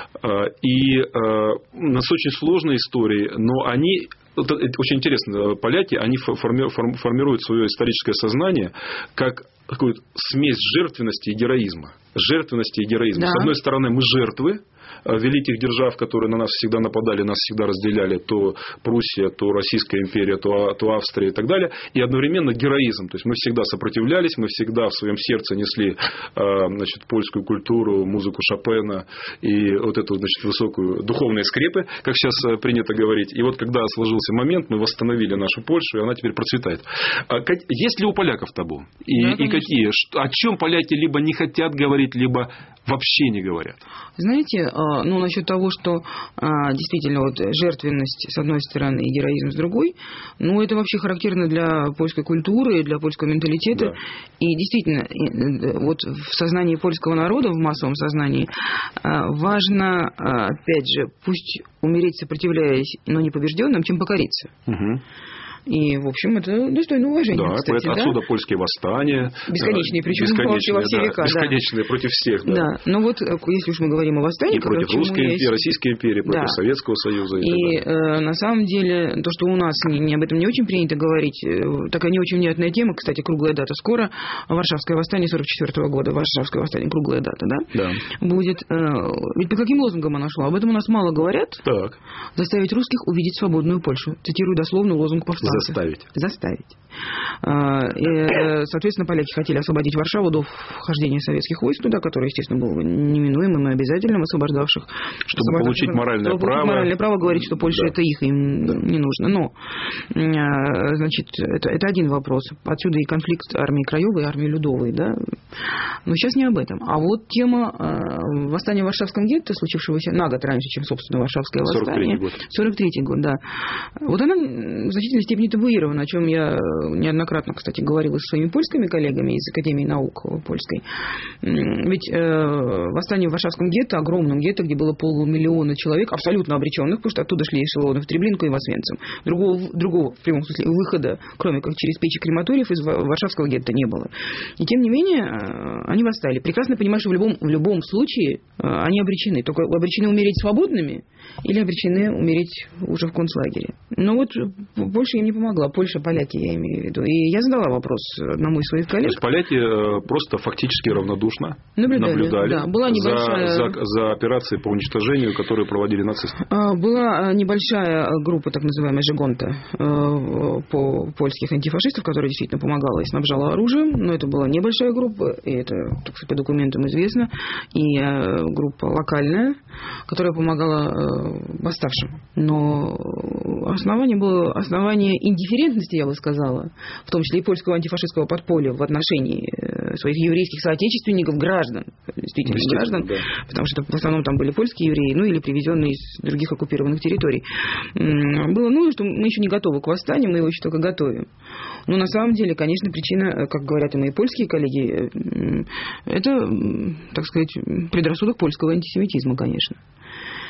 И с очень сложной историей, но они... Это очень интересно, поляки, они формируют свое историческое сознание как такую смесь жертвенности и героизма. Жертвенности и героизма. Да. С одной стороны, мы жертвы великих держав, которые на нас всегда нападали, нас всегда разделяли, то Пруссия, то Российская империя, то, то Австрия и так далее, и одновременно героизм. То есть мы всегда сопротивлялись, мы всегда в своем сердце несли значит, польскую культуру, музыку Шопена и вот эту значит, высокую духовные скрепы, как сейчас принято говорить. И вот когда сложился момент, мы восстановили нашу Польшу, и она теперь процветает. Есть ли у поляков табу? И, да, и какие? О чем поляки либо не хотят говорить, либо вообще не говорят? Знаете, ну, насчет того, что действительно вот жертвенность с одной стороны и героизм с другой, ну, это вообще характерно для польской культуры, для польского менталитета. Да. И действительно, вот в сознании польского народа, в массовом сознании, важно, опять же, пусть умереть сопротивляясь, но не побежденным, чем покориться. Угу. И, в общем, это достойно уважения, да, кстати. Да, отсюда польские восстания. Бесконечные, причем бесконечные, во все да, века. Бесконечные да. против всех. Да. да, но вот если уж мы говорим о восстании... И против Русской империи, есть... Российской империи, против да. Советского Союза. И, и э, на самом деле, то, что у нас не, не об этом не очень принято говорить, э, такая не очень внятная тема, кстати, круглая дата скоро, Варшавское восстание сорок четвёртого года, Варшавское восстание, круглая дата, да, да. будет... Э, ведь по каким лозунгам оно шло? Об этом у нас мало говорят. Так. Заставить русских увидеть свободную Польшу. Цитирую дословно лозунг повстанцев. Заставить. Заставить. И, соответственно, поляки хотели освободить Варшаву до вхождения советских войск туда, которое, естественно, было неминуемым и обязательным, освобождавших. Чтобы освобождавших, получить моральное чтобы право. Получить моральное право говорить, что Польша да. это их, им да. не нужно. Но, значит, это, это один вопрос. Отсюда и конфликт армии Краевой и армии Людовой. Да? Но сейчас не об этом. А вот тема восстания в Варшавском гетто, случившегося на год раньше, чем, собственно, Варшавское восстание. сорок третий год, да. Вот она в значительной степени табуирована, о чем я неоднократно, кстати, говорила со своими польскими коллегами из Академии наук польской. Ведь э, восстание в Варшавском гетто, огромном гетто, где было полумиллиона человек, абсолютно обреченных, потому что оттуда шли эшелоны в Треблинку и в Освенцим. Другого, другого, в прямом смысле, выхода, кроме как через печи крематориев, из Варшавского гетто не было. И тем не менее, они восстали. Прекрасно понимаю, что в любом, в любом случае они обречены. Только обречены умереть свободными или обречены умереть уже в концлагере. Но вот Польша им не помогла. Польша, поляки, я имею в виду. И я задала вопрос одному из своих коллег. То есть поляки просто фактически равнодушно наблюдали, наблюдали да. Была небольшая... за, за, за операцией по уничтожению, которые проводили нацисты. Была небольшая группа, так называемая Жигонта, по польских антифашистов, которая действительно помогала и снабжала оружием. Но это была небольшая группа, и это, так сказать, по документам известно. И группа локальная, которая помогала восставшим. Но основание было основание индифферентности, я бы сказала, в том числе и польского антифашистского подполья в отношении своих еврейских соотечественников, граждан, действительно граждан, да. Потому что в основном там были польские евреи, ну или привезенные из других оккупированных территорий. Было, ну, что мы еще не готовы к восстанию, мы его еще только готовим. Но на самом деле, конечно, причина, как говорят и мои польские коллеги, это, так сказать, предрассудок польского антисемитизма, конечно.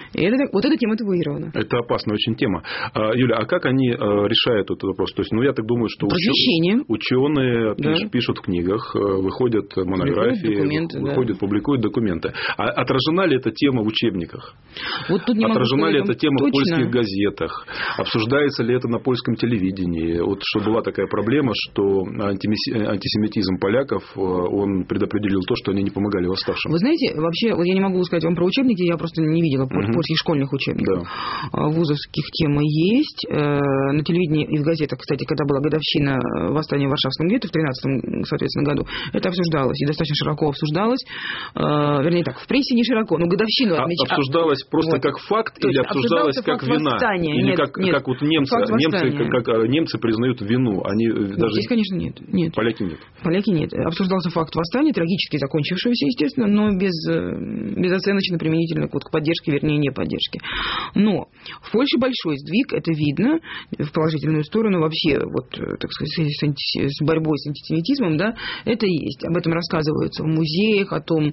И это, вот эта тема табуирована. Это опасная очень тема. Юля, а как они решают этот вопрос? То есть, ну, я так думаю, что ученые, ученые да. пиш, пишут в книгах, выходят монографии, выходят, выходят, да. публикуют документы. А отражена ли эта тема в учебниках? Вот тут не отражена могу ли эта тема точно. в польских газетах? Обсуждается ли это на польском телевидении? Вот что была такая проблема, что антисемитизм поляков, он предопределил то, что они не помогали восставшим. Вы знаете, вообще, вот я не могу сказать вам про учебники, я просто не видела угу. польских школьных учебников. Да. Вузовских темы есть. На телевидении и в газетах, кстати, когда была годовщина восстания в Варшавском гетто в тринадцатом, соответственно, году, это обсуждалось и достаточно широко обсуждалось. Вернее так, в прессе не широко, но годовщину а отмечалось. Обсуждалось просто вот. Как факт или обсуждалось как вина? Восстания. Или нет, как, нет, как вот немцы, немцы, как, как немцы признают вину? Они нет, даже... Здесь, конечно, нет, нет. Поляки нет. Поляки нет. Обсуждался факт восстания, трагически закончившегося, естественно, но без, безоценочно применительно вот, к поддержке, вернее, не поддержке. Но в Польше большой сдвиг, это видно в положительную сторону вообще, вот, так сказать, с, анти... с борьбой с антисемитизмом, да, это есть. Об этом рассказывается в музеях, о том,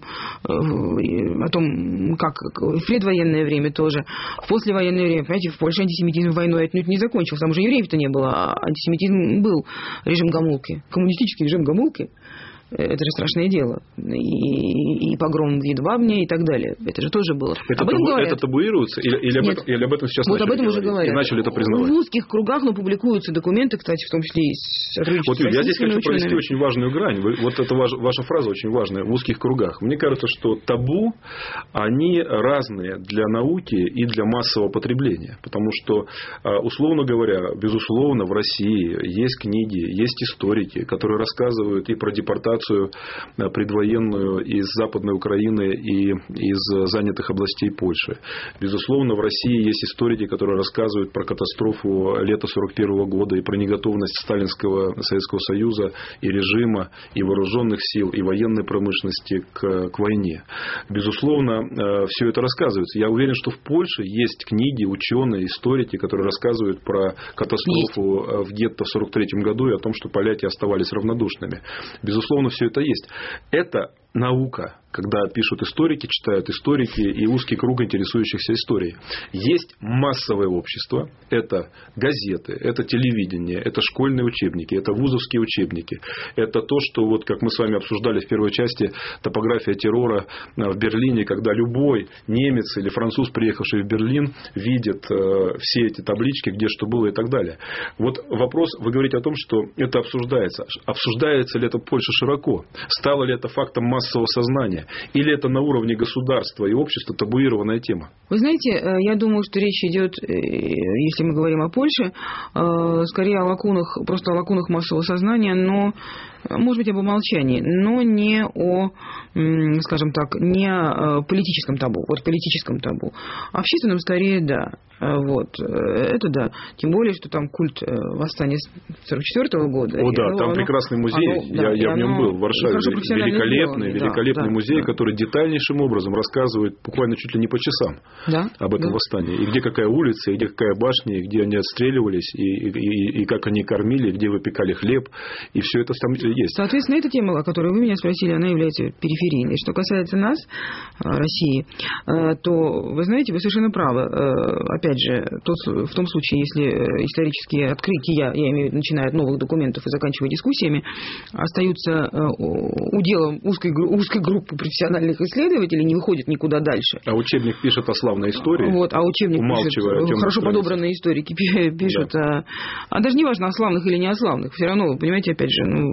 о том, как в предвоенное время тоже, в послевоенное время, понимаете, в Польше антисемитизм войной отнюдь не закончился, там уже евреев-то не было, а антисемитизм был, режим Гомулки, коммунистический режим Гомулки. Это же страшное дело. И, и погром в Едвабне и так далее. Это же тоже было. Это, об этом табу, говорят. это табуируется? Или, или, об этом, или об этом сейчас вот начали об этом говорить? уже говорят. И начали это признавать? В узких кругах, но публикуются документы, кстати, в том числе и с сотрудничеством вот, Юль, с я здесь хочу учеными. провести очень важную грань. Вот это ваш, ваша фраза очень важная. В узких кругах. Мне кажется, что табу, они разные для науки и для массового потребления. Потому что, условно говоря, безусловно, в России есть книги, есть историки, которые рассказывают и про депортацию предвоенную из Западной Украины и из занятых областей Польши. Безусловно, в России есть историки, которые рассказывают про катастрофу лета сорок первого года и про неготовность сталинского Советского Союза и режима, и вооруженных сил, и военной промышленности к, к войне. Безусловно, все это рассказывается. Я уверен, что в Польше есть книги, ученые, историки, которые рассказывают про катастрофу есть. в гетто в сорок третьем году и о том, что поляки оставались равнодушными. Безусловно, все это есть. Это наука, когда пишут историки, читают историки и узкий круг интересующихся историей. Есть массовое общество, это газеты, это телевидение, это школьные учебники, это вузовские учебники. Это то, что, вот, как мы с вами обсуждали в первой части, топография террора в Берлине, когда любой немец или француз, приехавший в Берлин, видит все эти таблички, где что было и так далее. Вот вопрос, вы говорите о том, что это обсуждается. Обсуждается ли это в Польше широко? Стало ли это фактом массового сознания? Или это на уровне государства и общества табуированная тема? Вы знаете, я думаю, что речь идет, если мы говорим о Польше, скорее о лакунах, просто о лакунах массового сознания, но, может быть, об умолчании, но не о, скажем так, не о политическом табу. Вот политическом табу. Общественном скорее да. Вот. Это да. Тем более, что там культ восстания сорок четвёртого года. О, да, оно, там оно, прекрасный музей. Оно, я да, я в нем был в Варшаве. Великолепный, великолепный да, музей, да. который детальнейшим образом рассказывает буквально чуть ли не по часам да, об этом да. восстании. И где какая улица, и где какая башня, и где они отстреливались, и, и, и как они кормили, где выпекали хлеб. И все это там есть. Соответственно, эта тема, о которой вы меня спросили, она является периферийной. Что касается нас, России, то, вы знаете, вы совершенно правы. Опять же, в том случае, если исторические открытия, я имею в виду, начиная от новых документов и заканчивая дискуссиями, остаются уделом узкой, узкой группы профессиональных исследователей, не выходят никуда дальше. А учебник пишет о славной истории. Вот, а учебник пишет, хорошо подобранные историки пишут, да. а, а даже не важно, о славных или не о славных, все равно, вы понимаете, опять же, ну,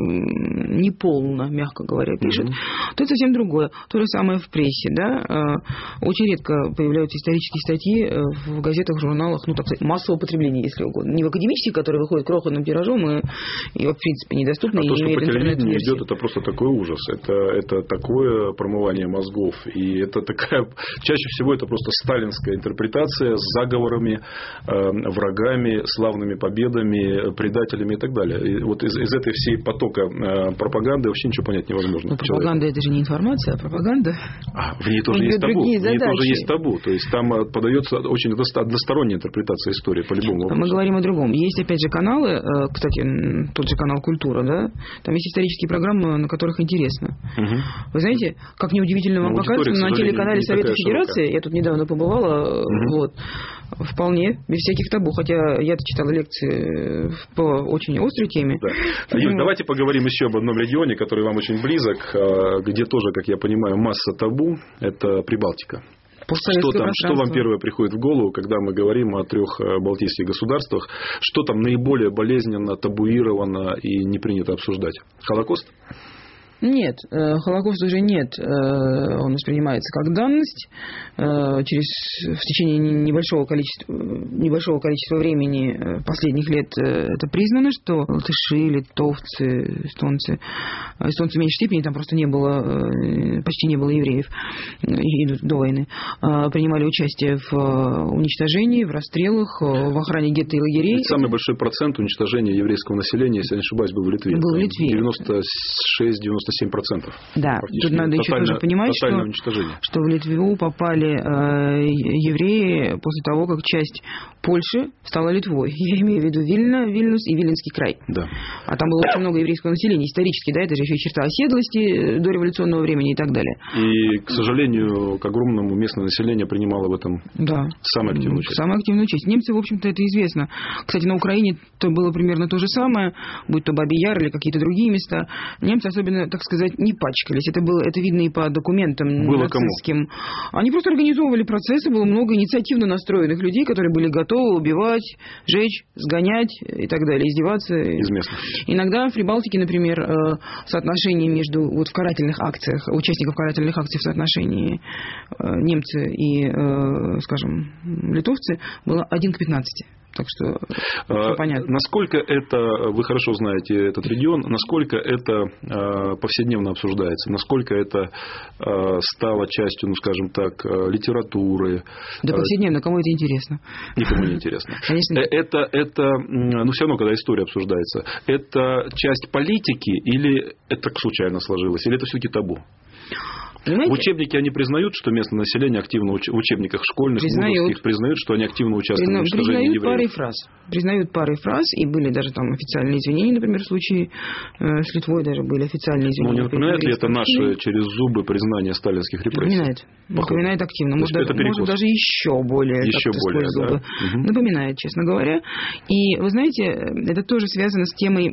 неполно, мягко говоря, пишет. Mm-hmm. То это совсем другое. То же самое в прессе, да. Очень редко появляются исторические статьи в газетах, журналах, ну, так сказать, массового потребления, если угодно. Не в академических, которые выходят крохотным тиражом и, и в принципе, недоступны. А и то, что не по телевидению идет, это просто такой ужас. Это, это такое промывание мозгов. И это такая... Чаще всего это просто сталинская интерпретация с заговорами, э, врагами, славными победами, предателями и так далее. И вот из, из этой всей потока э, пропаганды вообще ничего понять невозможно. Но пропаганда – это же не информация, а пропаганда. А, в ней тоже есть табу. В ней тоже есть табу. То есть там подается очень односторонняя интерпретация истории по любому вопросу. Мы говорим о другом. Есть, опять же, каналы, кстати, тот же канал «Культура», да? Там есть исторические программы, на которых интересно. Угу. Вы знаете, как неудивительно вам показывается, на телеканале Совета Федерации, широка. Я тут недавно побывала, угу. вот, вполне, без всяких табу, хотя я-то читала лекции по очень острой теме. Да. Юль, давайте поговорим еще об одном регионе, который вам очень близок, где тоже, как я понимаю, масса табу, это Прибалтика. Что, там, что вам первое приходит в голову, когда мы говорим о трех балтийских государствах? Что там наиболее болезненно, табуировано и не принято обсуждать? Холокост? Нет, Холокост уже нет. Он воспринимается как данность. Через, в течение небольшого количества, небольшого количества времени последних лет это признано, что латыши, литовцы, эстонцы, эстонцы в меньшей степени, там просто не было, почти не было евреев до войны, принимали участие в уничтожении, в расстрелах, в охране гетто и лагерей. Ведь самый большой процент уничтожения еврейского населения, если я не ошибаюсь, был в Литве. Был в Литве. девяносто шесть - девяносто семь процентов. Да, тут надо еще тоже понимать, что, что в Литву попали э, евреи после того, как часть Польши стала Литвой. Я имею в виду Вильна, Вильнюс и Виленский край. Да. А там было очень много еврейского населения исторически, да, это же еще и черта оседлости до революционного времени и так далее. И, к сожалению, к огромному местное население принимало в этом да. самое активное участие. Самое активное участие. Немцы, в общем-то, это известно. Кстати, на Украине то было примерно то же самое, будь то Бабий Яр или какие-то другие места. Немцы особенно, так сказать, не пачкались. Это было, это видно и по документам было нацистским. Кому? Они просто организовывали процессы, было много инициативно настроенных людей, которые были готовы убивать, жечь, сгонять и так далее, издеваться. Из местных. Иногда в Прибалтике, например, соотношение между вот в карательных акциях, участников карательных акций в соотношении немцы и, скажем, литовцы было один к пятнадцати. Так что все понятно. Насколько это, вы хорошо знаете этот регион, насколько это повседневно обсуждается, насколько это стало частью, ну скажем так, литературы? Да повседневно, кому это интересно? Никому не интересно. Конечно. Это, это, ну все равно, когда история обсуждается, это часть политики или это случайно сложилось, или это все-таки табу? Понимаете? В учебнике они признают, что местное население активно, в учебниках школьных, признают, вузовских признают, что они активно участвуют призна, в уничтожении признают евреев. Парой фраз. Признают парой фраз, и были даже там официальные извинения, например, в случае э, с Литвой даже были официальные извинения. Ну, не напоминает ли это наше через зубы признание сталинских репрессий? Напоминает. Напоминает активно. Может, даже, может даже еще более. Еще более, да. Зубы. Угу. Напоминает, честно говоря. И вы знаете, это тоже связано с темой,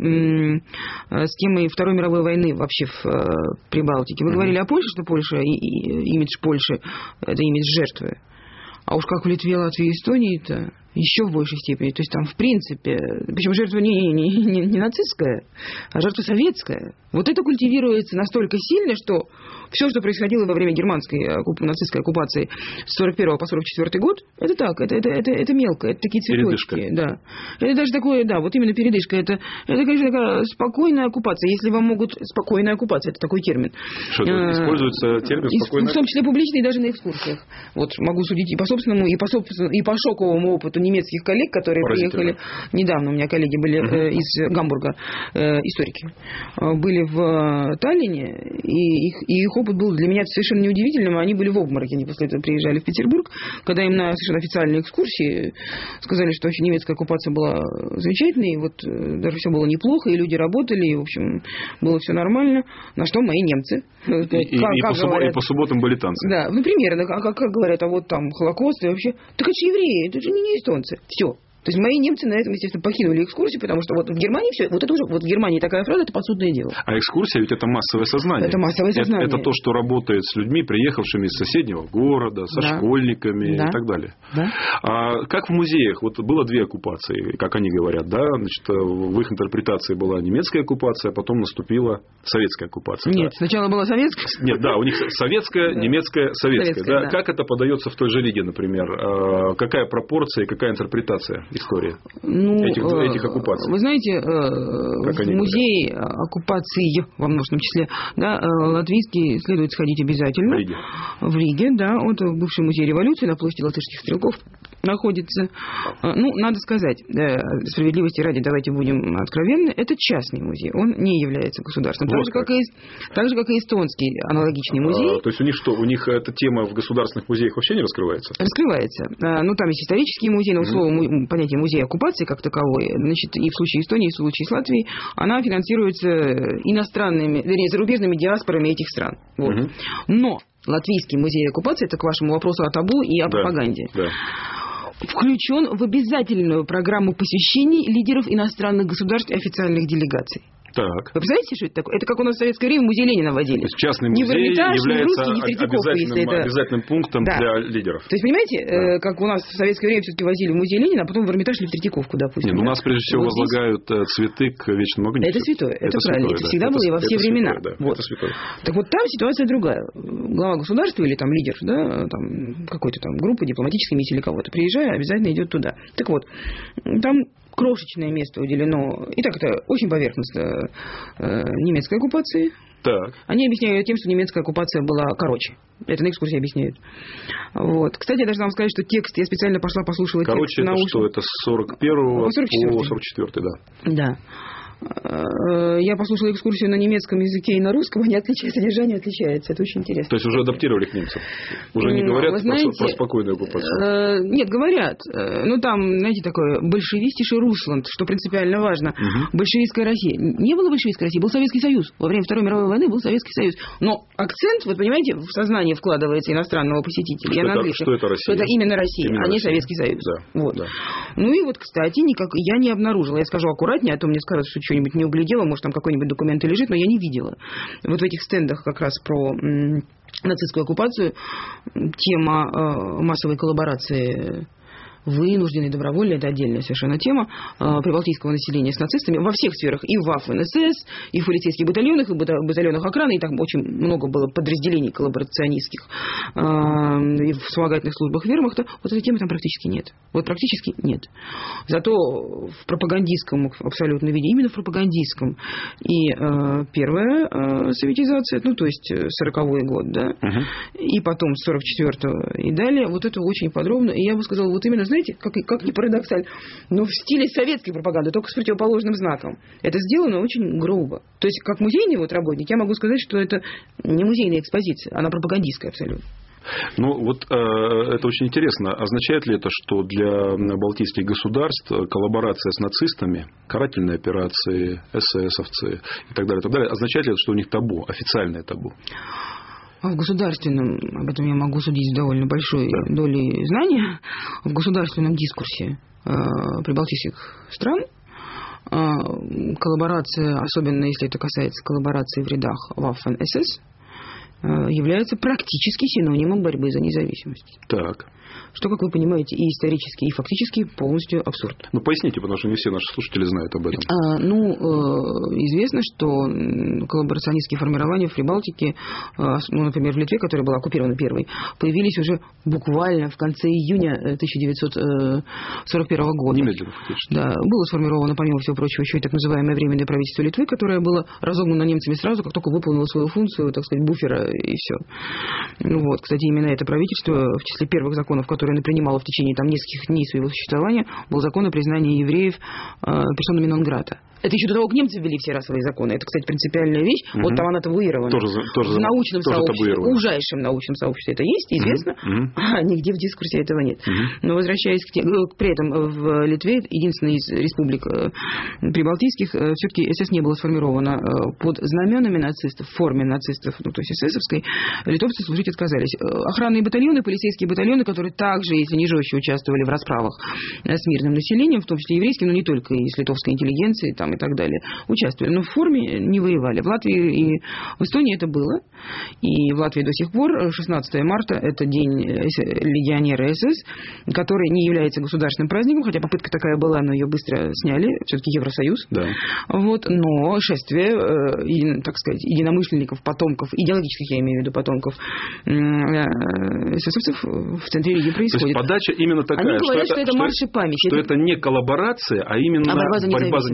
с темой Второй мировой войны вообще в Прибалтике. Вы угу. говорили о Польше, что Польша и, и имидж Польши – это имидж жертвы. А уж как в Литве, Латвии и Эстонии-то еще в большей степени. То есть там в принципе, причем жертва не, не, не, не нацистская, а жертва советская. Вот это культивируется настолько сильно, что все, что происходило во время германской нацистской оккупации с сорок первого по сорок четвёртый год, это так, это, это, это, это мелко, это такие цветочки. Передышка. Да. Это даже такое, да, вот именно передышка. Это, это, конечно, такая спокойная оккупация. Если вам могут... Спокойная оккупация, это такой термин. Что, а, используется термин спокойная? В том числе публичный и даже на экскурсиях. Вот могу судить и по собственному, и по, собственному, и по шоковому опыту немецких коллег, которые приехали... Недавно у меня коллеги были uh-huh. э, из Гамбурга, э, историки, были в Таллине, и их, и их опыт был для меня совершенно неудивительным. Они были в обмороке. Они после этого приезжали в Петербург, когда им на совершенно официальной экскурсии сказали, что вообще немецкая оккупация была замечательной, и вот даже все было неплохо, и люди работали, и, в общем, было все нормально. На что мои немцы... И, как, и, как и, по, говорят, и по субботам были танцы. Да, ну, примерно. Как, как говорят, а вот там Холокост, и вообще... Так это же евреи, это же не эстонцы. Все. То есть мои немцы на этом, естественно, покинули экскурсию, потому что вот в Германии все, вот это уже, вот в Германии такая фраза, это подсудное дело. А экскурсия ведь это массовое сознание. Это массовое сознание. Это, это то, что работает с людьми, приехавшими из соседнего города, со да. школьниками да. и так далее. Да. А как в музеях? Вот было две оккупации, как они говорят, да? Значит, в их интерпретации была немецкая оккупация, а потом наступила советская оккупация. Нет, да? сначала была советская. Нет, да, у них советская, немецкая, советская. советская да? Да. Как это подается в той же лиге, например? Какая пропорция и какая интерпретация истории? Ну, этих, этих оккупаций. Вы знаете, как в музей говорят? оккупации, во множественном числе, да, латвийский следует сходить обязательно. В Риге. В Риге, да, вот бывший музей революции на площади латышских стрелков. находится. Ну, надо сказать, справедливости ради, давайте будем откровенны, это частный музей, он не является государственным. Вот так, же, как и, так же, как и эстонский аналогичный музей. А, то есть у них что, у них эта тема в государственных музеях вообще не раскрывается? Раскрывается. Ну, там есть исторический музей, но слово mm-hmm. понятие музея оккупации как таковой, значит, и в случае Эстонии, и в случае с Латвией, она финансируется иностранными, вернее, зарубежными диаспорами этих стран. Вот. Mm-hmm. Но Латвийский музей оккупации, это к вашему вопросу о табу и о да, пропаганде, да. включен в обязательную программу посещений лидеров иностранных государств и официальных делегаций. Так. Вы представляете, что это такое? Это как у нас в советское время музей Ленина водили. То есть частный музей является обязательным, это... обязательным пунктом да. для лидеров. То есть, понимаете, да. э, как у нас в советское время все-таки возили в музей Ленина, а потом в Эрмитаж или в Третьяковку, допустим. Нет, да? у нас прежде всего вот возлагают здесь... цветы к вечному огню. Это святое, это, это правильно. Святое, это всегда да. было и во все это времена. Святое, да. Вот. Это святое. Так вот там ситуация другая. Глава государства или там лидер, да, там, какой-то там группы, дипломатической миссии или кого-то, приезжая, обязательно идет туда. Так вот, там крошечное место уделено, и так это очень поверхностно, э, немецкой оккупации. Так. Они объясняют тем, что немецкая оккупация была короче. Это на экскурсии объясняют. Вот. Кстати, я должна вам сказать, что текст, я специально пошла послушала короче, текст научно. Короче, это что, это с сорок первого по сорок четвёртый, да. Да. Я послушала экскурсию на немецком языке и на русском, они отличаются, содержание отличается. Это очень интересно. То есть уже адаптировали к немцам? Уже не говорят Вы знаете, про, про спокойную оккупацию? Нет, говорят. Ну, там, знаете, такое большевистейший Русланд, что принципиально важно. Угу. Большевистская Россия. Не было большевистской России, был Советский Союз. Во время Второй мировой войны был Советский Союз. Но акцент, вот понимаете, в сознание вкладывается иностранного посетителя. Что, я это, что это Россия? Что это именно Россия, именно а не Россия. Советский Союз. Да. Вот. Да. Ну и вот, кстати, никак я не обнаружила. Я скажу аккуратнее, а то мне скажут, что что-нибудь не углядела, может, там какой-нибудь документ и лежит, но я не видела. Вот в этих стендах как раз про м, нацистскую оккупацию тема э, массовой коллаборации вынужденной, добровольной, это отдельная совершенно тема, э, прибалтийского населения с нацистами во всех сферах, и в ВАФ-эн эс эс, и в полицейских батальонах, и в батальонах охраны, и там очень много было подразделений коллаборационистских, э, и в вспомогательных службах вермахта. Вот этой темы там практически нет. Вот практически нет. Зато в пропагандистском абсолютно виде, именно в пропагандистском, и э, первая э, советизация, ну, то есть сороковой год, да, uh-huh. и потом с сорок четвёртого и далее, вот это очень подробно, и я бы сказала, вот именно, знаете, как, как ни парадоксально, но в стиле советской пропаганды, только с противоположным знаком. Это сделано очень грубо. То есть, как музейный вот работник, я могу сказать, что это не музейная экспозиция, она пропагандистская абсолютно. Ну, вот э, это очень интересно. Означает ли это, что для балтийских государств коллаборация с нацистами, карательные операции, эсэсовцы и так далее, и так далее, означает ли это, что у них табу, официальное табу? В государственном, об этом я могу судить с довольно большой да. долей знания, в государственном дискурсе э, прибалтийских стран э, коллаборация, особенно если это касается коллаборации в рядах ВАФ-эн эс эс, э, является практически синонимом борьбы за независимость. Так. Что, как вы понимаете, и исторически, и фактически полностью абсурд. Ну, поясните, потому что не все наши слушатели знают об этом. А, ну, э, известно, что коллаборационистские формирования в Прибалтике, э, ну, например, в Литве, которая была оккупирована первой, появились уже буквально в конце июня тысяча девятьсот сорок первого года. Немедленно, фактически. Да, было сформировано, помимо всего прочего, еще и так называемое Временное правительство Литвы, которое было разогнано немцами сразу, как только выполнило свою функцию, так сказать, буфера, и все. Ну, вот, кстати, именно это правительство в числе первых законов, которые оно принимало в течение там, нескольких дней своего существования, был закон о признании евреев э, персонами нон-грата. Это еще до того, как немцы ввели все расовые законы. Это, кстати, принципиальная вещь. Угу. Вот там она табуирована. Тоже, тоже, в научном тоже сообществе, в ужасшем научном сообществе это есть, известно, угу. а нигде в дискурсе этого нет. Угу. Но возвращаясь к тем, при этом в Литве, единственной из республик прибалтийских, все-таки эс эс не было сформировано под знаменами нацистов, в форме нацистов, ну, то есть эсэсовской, литовцы служить отказались. Охранные батальоны, полицейские батальоны, которые также, если не жестче, участвовали в расправах с мирным населением, в том числе еврейским, но не только из литовской интеллигенции, там, и так далее, участвовали, но в форме не воевали. В Латвии и в Эстонии это было. И в Латвии до сих пор шестнадцатое марта это день легионера эс эс, который не является государственным праздником, хотя попытка такая была, но ее быстро сняли, все-таки Евросоюз. Да. Вот, но шествие, э, так сказать, единомышленников, потомков, идеологических, я имею в виду потомков э, эсэсовцев в центре Риги происходит. То есть подача именно такая, Они говорят, что, что это, это марши памяти. Что это, это не коллаборация, а именно а борьба за борьба за независимость.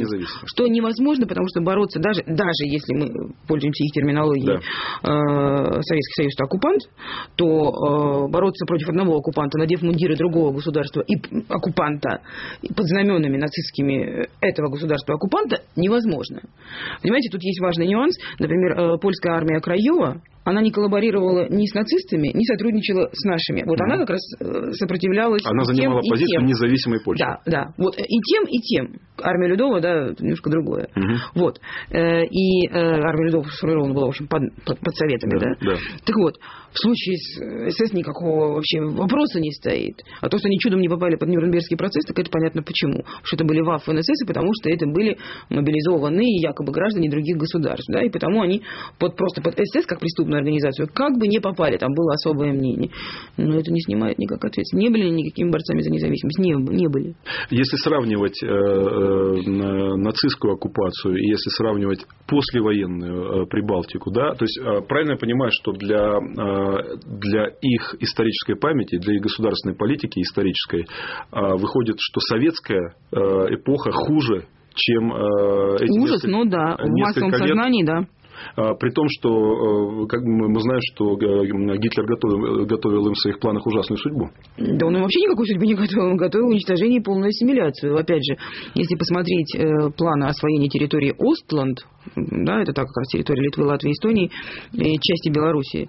что невозможно, потому что бороться, даже, даже если мы пользуемся их терминологией, да. э, Советский Союз – это оккупант, то э, бороться против одного оккупанта, надев мундиры другого государства и оккупанта под знаменами нацистскими этого государства-оккупанта невозможно. Понимаете, тут есть важный нюанс. Например, э, польская армия Краёва, она не коллаборировала ни с нацистами, ни сотрудничала с нашими. Вот mm-hmm. она как раз сопротивлялась она и занимала тем, позицию и тем. Независимой Польши. Да, да. Вот и тем, и тем. Армия Людова, да, немножко другое. Mm-hmm. Вот. И армия Людова сформирована была, в общем, под, под, под советами, да, да? Да. Так вот, в случае с СС никакого вообще вопроса не стоит. А то, что они чудом не попали под Нюрнбергский процесс, так это понятно почему. Потому что это были Waffen-эс эс, и потому что это были мобилизованные якобы граждане других государств. Да, и потому они под, просто под СС, как преступную организацию, как бы не попали, там было особое мнение. Но это не снимает никак ответственности. Не были никакими борцами за независимость. Не, не были. Если сравнивать э, э, нацистскую оккупацию и если сравнивать послевоенную э, Прибалтику, да, то есть э, правильно я понимаю, что для, э, для их исторической памяти, для их государственной политики исторической э, выходит, что советская э, эпоха хуже, чем э, эти ужас, несколько, ну да, в массовом сознании, да. При том, что как мы знаем, что Гитлер готовил, готовил им в своих планах ужасную судьбу. Да он им вообще никакой судьбы не готовил. Он готовил уничтожение и полную ассимиляцию. Опять же, если посмотреть планы освоения территории Остланд, да, это так как раз территория Литвы, Латвии, Эстонии, и части Белоруссии,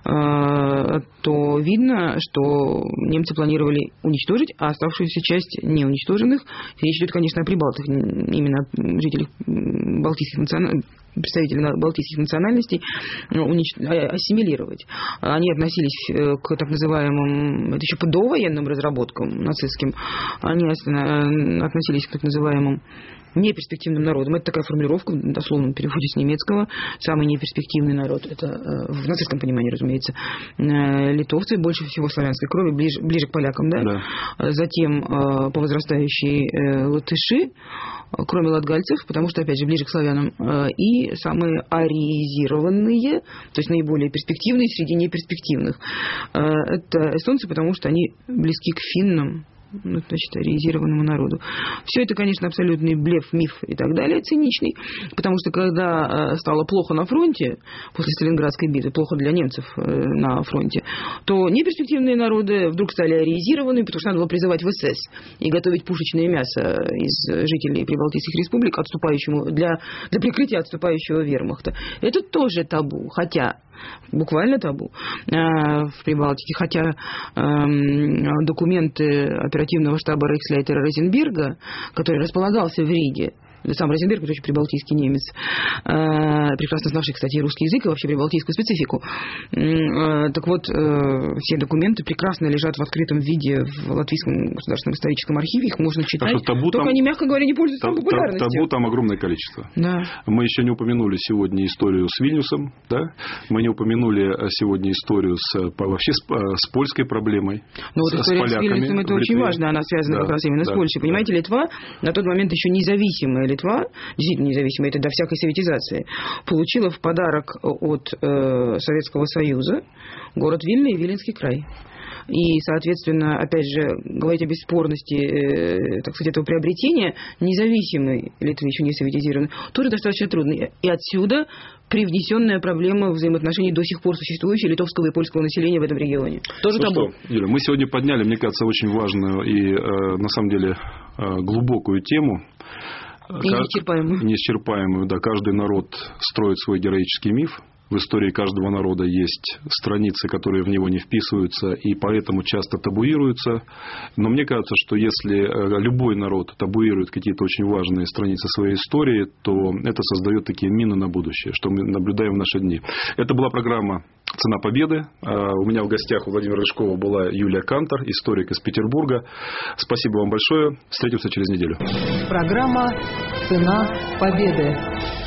то видно, что немцы планировали уничтожить, а оставшуюся часть неуничтоженных, речь идет, конечно, о прибалтах, именно жителях балтийских национальностей, представителей балтийских национальностей, унич... ассимилировать. Они относились к так называемым, это еще по довоенным разработкам нацистским, они относились к так называемым неперспективным народом. Это такая формулировка в дословном переводе с немецкого. Самый неперспективный народ, это в нацистском понимании, разумеется, литовцы, больше всего славянской крови, ближе, ближе к полякам, да? Да. Затем по возрастающей латыши, кроме латгальцев, потому что, опять же, ближе к славянам, и самые ариизированные, то есть наиболее перспективные среди неперспективных. Это эстонцы, потому что они близки к финнам, значит, ариизированному народу. Все это, конечно, абсолютный блеф, миф и так далее, циничный, потому что когда стало плохо на фронте, после Сталинградской битвы, плохо для немцев на фронте, то неперспективные народы вдруг стали ариизированы, потому что надо было призывать в эс эс и готовить пушечное мясо из жителей прибалтийских республик отступающему для, для прикрытия отступающего вермахта. Это тоже табу, хотя буквально табу э, в Прибалтике, хотя э, документы оперативного штаба рейхслейтера Розенберга, который располагался в Риге, сам Розенберг, очень прибалтийский немец, э, прекрасно знавший, кстати, и русский язык, и вообще прибалтийскую специфику. Э, так вот, э, все документы прекрасно лежат в открытом виде в Латвийском государственном историческом архиве, их можно читать, табу только там, они, мягко говоря, не пользуются таб, популярностью. Табу там огромное количество. Да. Мы еще не упомянули сегодня историю с Вильнюсом, да? Мы не упомянули сегодня историю с, вообще с, с польской проблемой, ну, вот с, история с с Вильнюсом, это очень важно, она связана, да, как раз именно, да, с Польшей. Понимаете, да. Литва на тот момент еще независимая Литва, действительно независимая, это до всякой советизации, получила в подарок от э, Советского Союза город Вильна и Виленский край. И, соответственно, опять же, говорить о бесспорности, э, так сказать, этого приобретения независимой Литвы, еще не советизированной, тоже достаточно трудно. И отсюда привнесенная проблема взаимоотношений до сих пор существующей литовского и польского населения в этом регионе. Тоже ну табу. Что, Юля, мы сегодня подняли, мне кажется, очень важную и, э, на самом деле, э, глубокую тему. И неисчерпаемую. Неисчерпаемую, да. Каждый народ строит свой героический миф. В истории каждого народа есть страницы, которые в него не вписываются, и поэтому часто табуируются. Но мне кажется, что если любой народ табуирует какие-то очень важные страницы своей истории, то это создает такие мины на будущее, что мы наблюдаем в наши дни. Это была программа «Цена победы». У меня в гостях у Владимира Рыжкова была Юлия Кантор, историк из Петербурга. Спасибо вам большое. Встретимся через неделю. Программа «Цена победы».